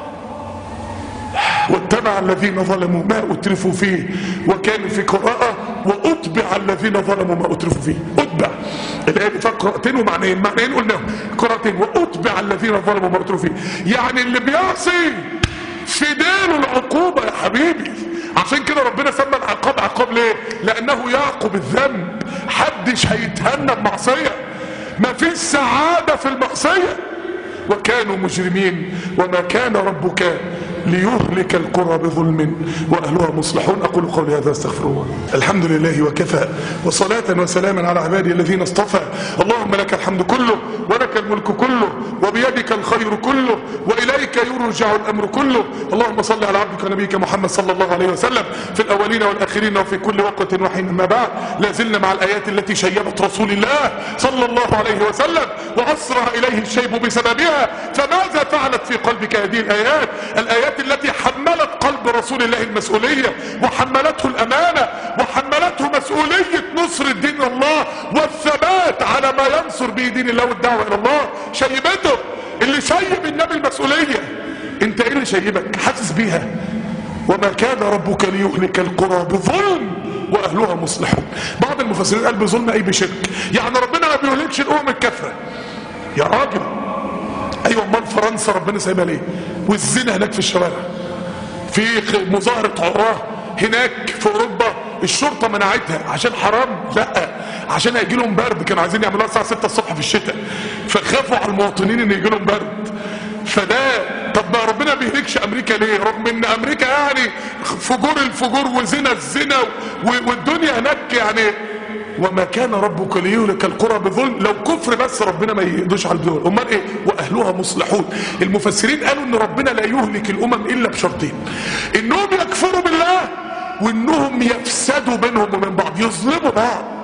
واتبع الذين ظلموا ما اترفوا فيه وكان في قراءة واتبع الذين ظلموا ما اترفوا فيه. اتبع الايه دي فيها قراءتين ومعنيين، معنيين قلناهم قراءتين. واتبع الذين ظلموا ما اترفوا فيه، يعني اللي بيعصي في دينه العقوبة يا حبيبي. عشان كده ربنا سمى العقاب عقاب ليه؟ لانه يعقب الذنب. حدش هيتهنى بمعصية، ما فيش سعادة في المعصية. وكانوا مجرمين وما كان ربك ليهلك القرى بظلم واهلها مصلحون. اقول قولي هذا استغفر الله. الحمد لله وكفى وصلاة وسلاما على عبادي الذين اصطفى. اللهم لك الحمد كله ولك الملك كله وبيدك الخير كله واليك يرجع الامر كله. اللهم صل على عبدك ونبيك محمد صلى الله عليه وسلم في الاولين والاخرين وفي كل وقت وحين. اما بعد، لا زلنا مع الايات التي شيبت رسول الله صلى الله عليه وسلم واسرع اليه الشيب بسببها. فماذا فعلت في قلبك هذه الايات؟ الايات الآيات التي حملت قلب رسول الله المسؤولية وحملته الأمانة وحملته مسؤولية نصر دين الله والثبات على ما ينصر به دين الله والدعوة إلى الله. شيبته اللي شيب النبي المسؤولية. انت ايه اللي شيبك؟ حاسس بيها. وما كان ربك ليهلك القرى بظلم واهلها مصلحون. بعض المفسرين قال بظلم اي بشرك، يعني ربنا ما بيهلكش الامم الكافره يا راجل. ايوه، امال فرنسا ربنا سايبها ليه؟ والزنا هناك في الشوارع، في مظاهره عراه هناك في اوروبا الشرطه منعتها عشان حرام؟ لا، عشان هيجي لهم برد. كانوا عايزين يعملوها الساعه 6 الصبح في الشتاء، فخافوا على المواطنين ان يجي لهم برد. فده طب ما ربنا بيهلكش امريكا ليه؟ رغم ان امريكا يعني فجور الفجور وزنا الزنا والدنيا هناك يعني. وما كان ربك ليهلك القرى بظلم. لو كفر بس ربنا ما يقدرش على الدول، امال ايه؟ واهلها مصلحون. المفسرين قالوا ان ربنا لا يهلك الامم الا بشرطين: انهم يكفروا بالله، وانهم يفسدوا بينهم وبين بعض، يظلموا بعض،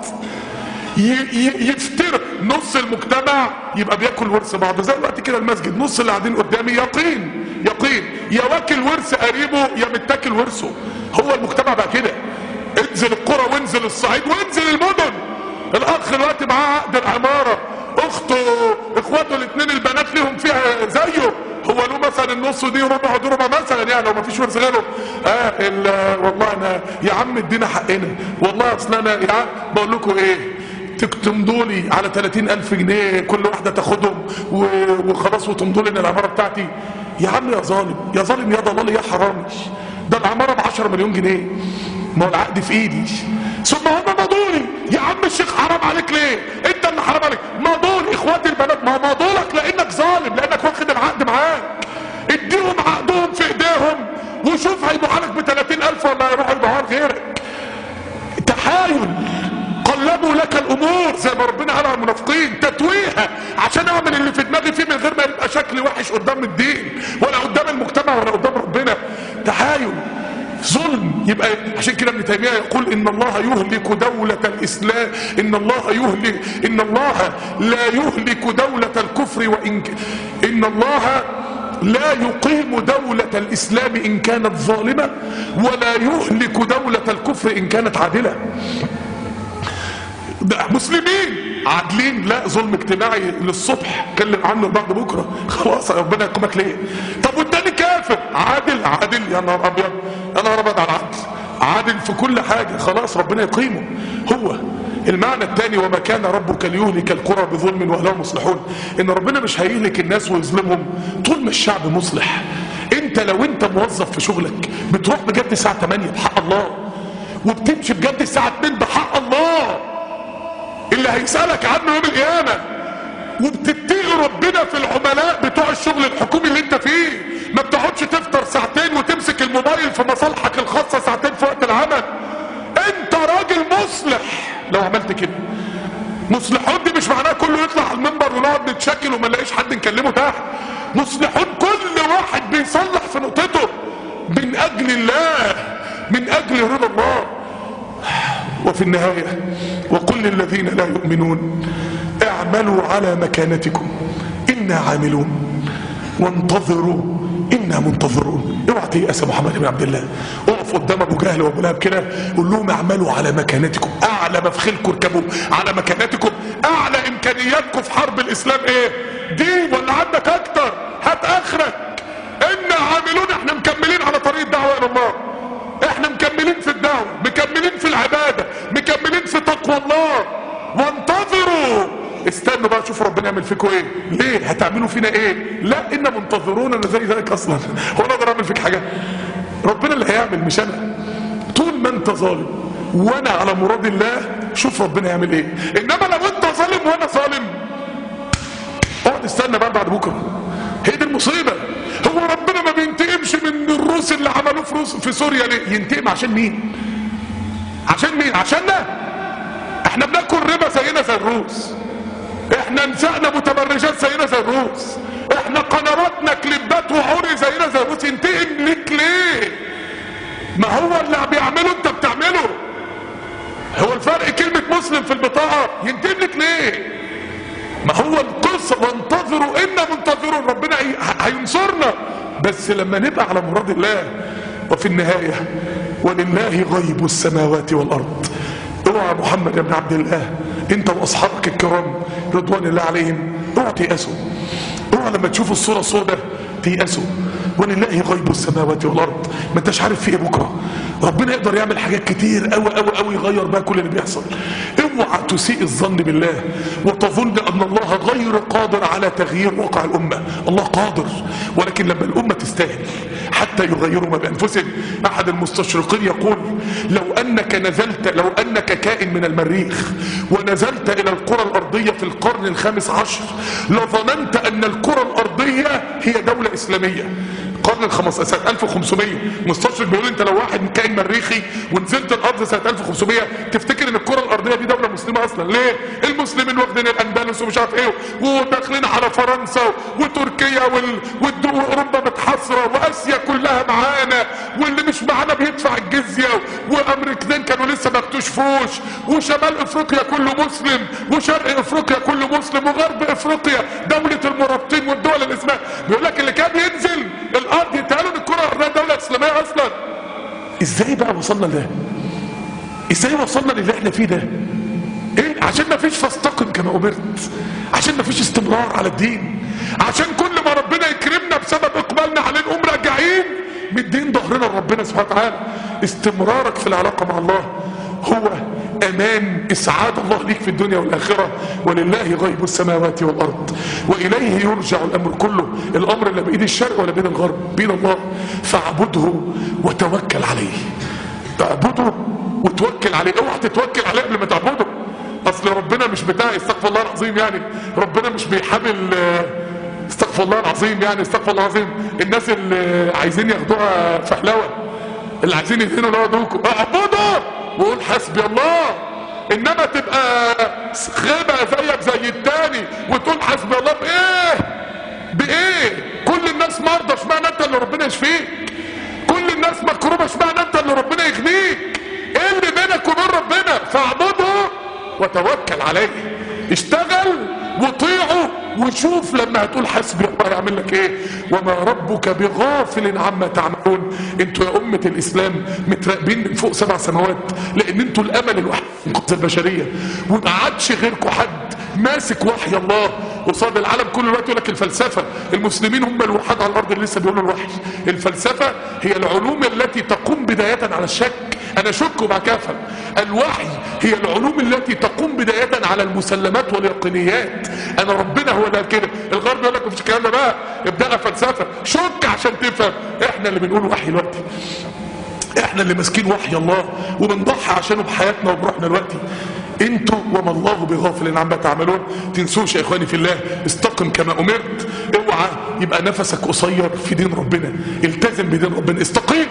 يفترق. نص المجتمع يبقى بياكل ورث بعض، زي الوقت كده المسجد نص اللي قاعدين قدامي يقين يا واكل ورث قريبه يا متاكل ورثه. هو المجتمع بقى كده. انزل القرى وانزل الصعيد وانزل المدن. الاخ دلوقتي معاه عقد العماره، اخته اخواته الاثنين البنات ليهم فيها زيه، هو له مثلا النص دي ربع ودي ربع مثلا، يعني لو ما فيش ورث غيره. والله انا يا عم ادينا حقنا، والله اصل انا يا عم بقول لكم ايه، تمضوا لي على 30,000 جنيه كل واحده تاخدهم وخلاص وتمضوا لي ان العماره بتاعتي. يا عم يا ظالم يا ظالم يا ضلال يا حرامي، ده العماره ب 10 مليون جنيه، ما هو العقد في ايدي. ثم هم مضوا لي. يا عم الشيخ حرام عليك ليه؟ انت اللي حرام عليك. مضوا لي اخواتي البنات، ما مضوا لك لانك ظالم، لانك واخد العقد معاك. اديهم عقدهم في ايديهم وشوف هيبيعوا لك ب 30,000 ولا هيروحوا يبيعوها لغيرك. تحايل، قلبوا لك الامور زي ما ربنا قال على المنافقين، تتويها عشان اعمل اللي في دماغي فيه من غير ما يبقى شكلي وحش قدام الدين ولا قدام المجتمع ولا قدام ربنا. تحايل، ظلم. يبقى عشان كده ابن تيميه يقول ان الله يهلك دولة الاسلام، ان الله لا يهلك دولة الكفر ان الله لا يقيم دولة الاسلام ان كانت ظالمة، ولا يهلك دولة الكفر ان كانت عادلة. مسلمين عادلين، لا ظلم اجتماعي للصبح اتكلم عنه بعد بكره، خلاص ربنا يقومك ليه؟ طب والتاني كافر عادل، يا نهار ابيض يا نهار ابيض على العدل، عادل في كل حاجه، خلاص ربنا يقيمه. هو المعنى الثاني وما كان ربك ليهلك القرى بظلم واهلها مصلحون، ان ربنا مش هيهلك الناس ويظلمهم طول ما الشعب مصلح. انت لو انت موظف في شغلك بتروح بجد الساعه 8 بحق الله، وبتمشي بجد الساعه 2 بحق الله اللي هيسألك عنه يوم القيامة، وبتتقي ربنا في العملاء بتوع الشغل الحكومي اللي انت فيه، ما بتقعدش تفطر ساعتين وتمسك الموبايل في مصالحك الخاصة ساعتين في وقت العمل. انت راجل مصلح لو عملت كده. مصلحون دي مش معناها كله يطلع على المنبر ونقعد نتشكل وما نلاقيش حد نكلمه تحت. مصلحون كل واحد بيصلح في نقطته من اجل الله، من اجل رضا الله. وفي النهاية وقل للذين لا يؤمنون اعملوا على مكانتكم إنا عاملون وانتظروا إنا منتظرون. اوعى تيأس يا محمد بن عبد الله، اقف قدام ابو جهل وابو لهب كده قول لهم اعملوا على مكانتكم، اعلى مفخلكم اركبوا على مكانتكم، اعلى امكانياتكم في حرب الاسلام ايه دي ولا عندك اكتر؟ هات اخرك. إنا عاملون، احنا مكملين على طريق الدعوة الى الله، احنا مكملين في الدعوة، مكملين في العبادة، مكملين في تقوى الله. وانتظروا، استنوا بقى شوفوا ربنا يعمل فيكم ايه. ليه هتعملوا فينا ايه؟ لا انا منتظرون، انا زي ذلك اصلا هو انا اقدر اعمل فيك حاجة؟ ربنا اللي هيعمل مش انا. طول ما انت ظالم وانا على مراد الله شوف ربنا يعمل ايه. انما لو انت ظالم وانا ظالم اقعد استنى بقى بعد بكره. هي دي المصيبة. هو ربنا ما بينتقمش من الروس اللي عملوه في سوريا ليه؟ ينتقم عشان مين؟ عشان مين؟ عشاننا؟ احنا بناكل ربا زينا زي الروس، احنا نسائنا متبرجات زينا زي الروس، احنا قنواتنا كليبات وعوري زينا زي الروس. ينتقم ليك ليه؟ ما هو اللي بيعمله انت بتعمله. هو الفرق كلمة مسلم في البطاقة؟ ينتقم لك ليه؟ ما هو القصة وانتظروا إنا منتظرون. ربنا هينصرنا بس لما نبقى على مراد الله. وفي النهاية ولله غيب السماوات والارض. اوعى محمد يا ابن عبد الله انت واصحابك الكرام رضوان الله عليهم اوعى تيأسوا. اوعى لما تشوفوا الصورة سودة تيأسوا. ولله غيب السماوات والارض. ما انتش عارف في ايه بكره. ربنا يقدر يعمل حاجات كتير قوي قوي قوي يغير بها كل اللي بيحصل. اوعى تسيء الظن بالله وتظن ان الله غير قادر على تغيير واقع الامه. الله قادر، ولكن لما الامه تستاهل حتى يغيروا ما بانفسهم. احد المستشرقين يقول لو انك كائن من المريخ ونزلت الى الكره الارضيه في القرن الخامس عشر لظننت ان الكره الارضيه هي دوله اسلاميه. القرن سنة 1500 مستشرق بيقول انت لو واحد كائن مريخي ونزلت الارض سنة 1500 تفتكر ان الكرة الارضية دي دولة مسلمة اصلا. ليه؟ المسلمين واخدين الاندلس ومش عارف ايه وداخلين على فرنسا وتركيا واوروبا متحصرة واسيا كلها معانا، واللي مش معانا بيدفع الجزية، وامريكتين كانوا لسه ما اكتشفوش، وشمال افريقيا كله مسلم، وشرق افريقيا كله مسلم، وغرب افريقيا دولة المرابطين والدول الاسلامية. بيقول لك اللي كان ينزل الارض يتقالوا ان الكرة الارضية دولة اسلامية اصلا. ازاي بقى وصلنا لده؟ ازاي وصلنا للي احنا فيه ده؟ ايه؟ عشان ما فيش فاستقم كما امرت، عشان ما فيش استمرار على الدين، عشان كل ما ربنا يكرمنا بسبب اقبالنا عليه نقوم راجعين مدين ظهرنا لربنا سبحانه وتعالى. استمرارك في العلاقة مع الله هو امان اسعاد الله ليك في الدنيا والاخرة. ولله غيب السماوات والارض واليه يرجع الامر كله. الامر لا بايد الشرق ولا بايد الغرب، بيد الله. فاعبده وتوكل عليه. تعبده وتوكل عليه. اوعى تتوكل عليه قبل ما تعبده. اصل ربنا مش بتاعي، استغفر الله العظيم، يعني ربنا مش بيحامل، استغفر الله العظيم، يعني استغفر الله العظيم، الناس اللي عايزين ياخدوها فحلوه، اللي عايزين يدينوا لوادوكم اعبده وقول حسبي الله. انما تبقى غيبه زيك زي التاني وتقول حسبي الله بايه؟ كل الناس مرضى، اشمعنى انت اللي ربنا يشفيك؟ كل الناس مكروبه، اشمعنى انت اللي ربنا يغنيك؟ ايه اللي بينك وبين ربنا؟ فاعبده وتوكل عليه. اشتغل وطيعه وشوف لما هتقول حسبي الله يعمل لك ايه. وما ربك بغافل عما تعملون. انتوا يا امة الاسلام متراقبين من فوق 7 سماوات، لان انتوا الامل الوحيد من قوة البشرية، وما عادش غيركم حد ماسك وحي الله قصاد العالم كله. الوقت يقول لك الفلسفة، المسلمين هم الوحيد على الارض اللي لسه بيقولوا الوحي. الفلسفة هي العلوم التي تقوم بداية على الشك، انا شك وبعد كده افهم. الوحي هي العلوم التي تقوم بداية على المسلمات واليقينيات. انا ربنا هو ده كده. الغرب يقول لك مفيش الكلام ده بقى، ابدأ فلسفة، شك عشان تفهم. احنا اللي بنقول وحي دلوقتي، احنا اللي ماسكين وحي الله وبنضحي عشانه بحياتنا وبروحنا دلوقتي. انتوا وما الله بغافل عما تعملون. تنسوش يا اخواني في الله، استقم كما امرت. اوعى يبقى نفسك قصير في دين ربنا، التزم بدين ربنا، استقيم.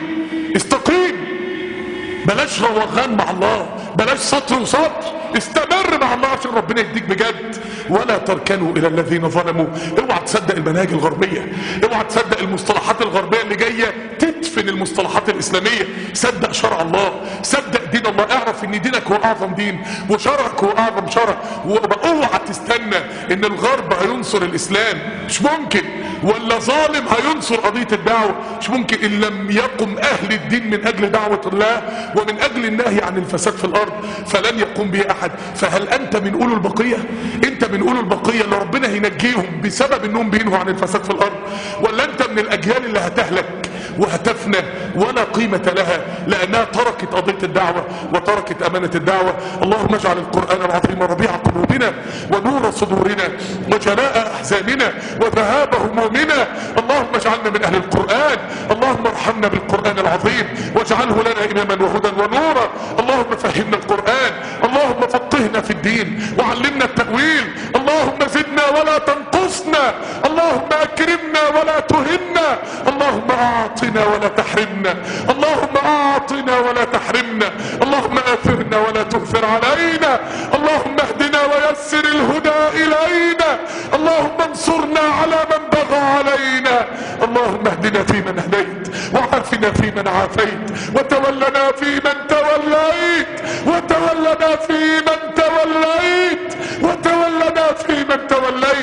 بلاش روغان مع الله، بلاش سطر وسطر، استمر مع الله عشان ربنا يديك بجد. ولا تركنوا الى الذين ظلموا. اوعى تصدق المناهج الغربيه، اوعى تصدق المصطلحات الغربيه اللي جايه تدفن المصطلحات الاسلاميه. صدق شرع الله، صدق دين الله، اعرف ان دينك هو اعظم دين وشرعك هو اعظم شرع. واوعى تستنى ان الغرب هينصر الاسلام، مش ممكن. ولا ظالم هينصر قضيه الدعوه، مش ممكن. ان لم يقم اهل الدين من اجل دعوه الله ومن اجل النهي عن الفساد في الارض فلن يقوم به احد. فهل انت من اولو البقيه؟ انت من اولو البقيه اللي ربنا هينجيهم بسبب انهم بينهوا عن الفساد في الارض؟ ولا انت من الاجيال اللي هتهلك وهتفنى ولا قيمة لها لانها تركت قضية الدعوة وتركت امانة الدعوة؟ اللهم اجعل القرآن العظيم ربيع قلوبنا ونور صدورنا وجلاء احزاننا وذهاب همومنا. اللهم اجعلنا من اهل القرآن. اللهم ارحمنا بالقرآن العظيم واجعله لنا اماما وهدى ونورا. اللهم فهمنا القرآن، اللهم فقهنا في الدين وعلمنا التأويل. اللهم زدنا ولا تنقصنا، اللهم اكرمنا ولا تهنا، اللهم اعطنا ولا تحرمنا، اللهم اعطنا ولا تحرمنا، اللهم اثرنا ولا تؤثر علينا، اللهم اهدنا ويسر الهدى الينا، اللهم انصرنا على من بغى علينا، اللهم اهدنا فيمن هديت وعافنا فيمن عافيت وتولنا فيمن توليت وتولنا فيمن توليت وتولنا فيمن توليت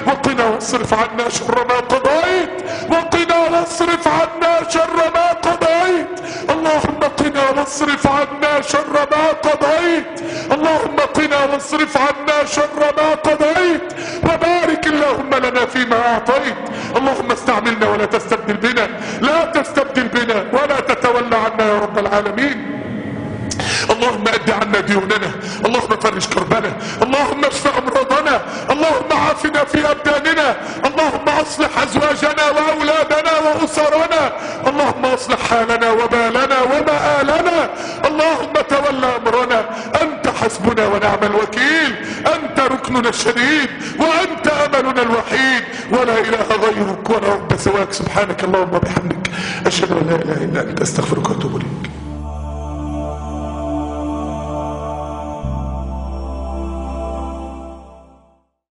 وقنا واصرف عنا شر ما قضيت، وقنا واصرف عنا شر ما قضيت. اللهم قنا واصرف عنا شر ما قضيت، اللهم قنا واصرف عنا شر ما قضيت، وبارك اللهم لنا فيما اعطيت. اللهم استعملنا ولا تستبدل بنا، لا تستبدل بنا ولا تتولى عنا يا رب العالمين. اللهم ادي عنا ديوننا، اللهم فرج كربنا، اللهم اشف امراضنا، اللهم عافنا في ابداننا، اللهم اصلح ازواجنا واولادنا واسرنا، اللهم اصلح حالنا وبالنا ومآلنا، اللهم تولى امرنا. انت حسبنا ونعم الوكيل، انت ركننا الشديد وانت املنا الوحيد، ولا اله غيرك ولا رب سواك. سبحانك اللهم وبحمدك، اشهد ان لا اله الا انت، استغفرك واتوب اليك.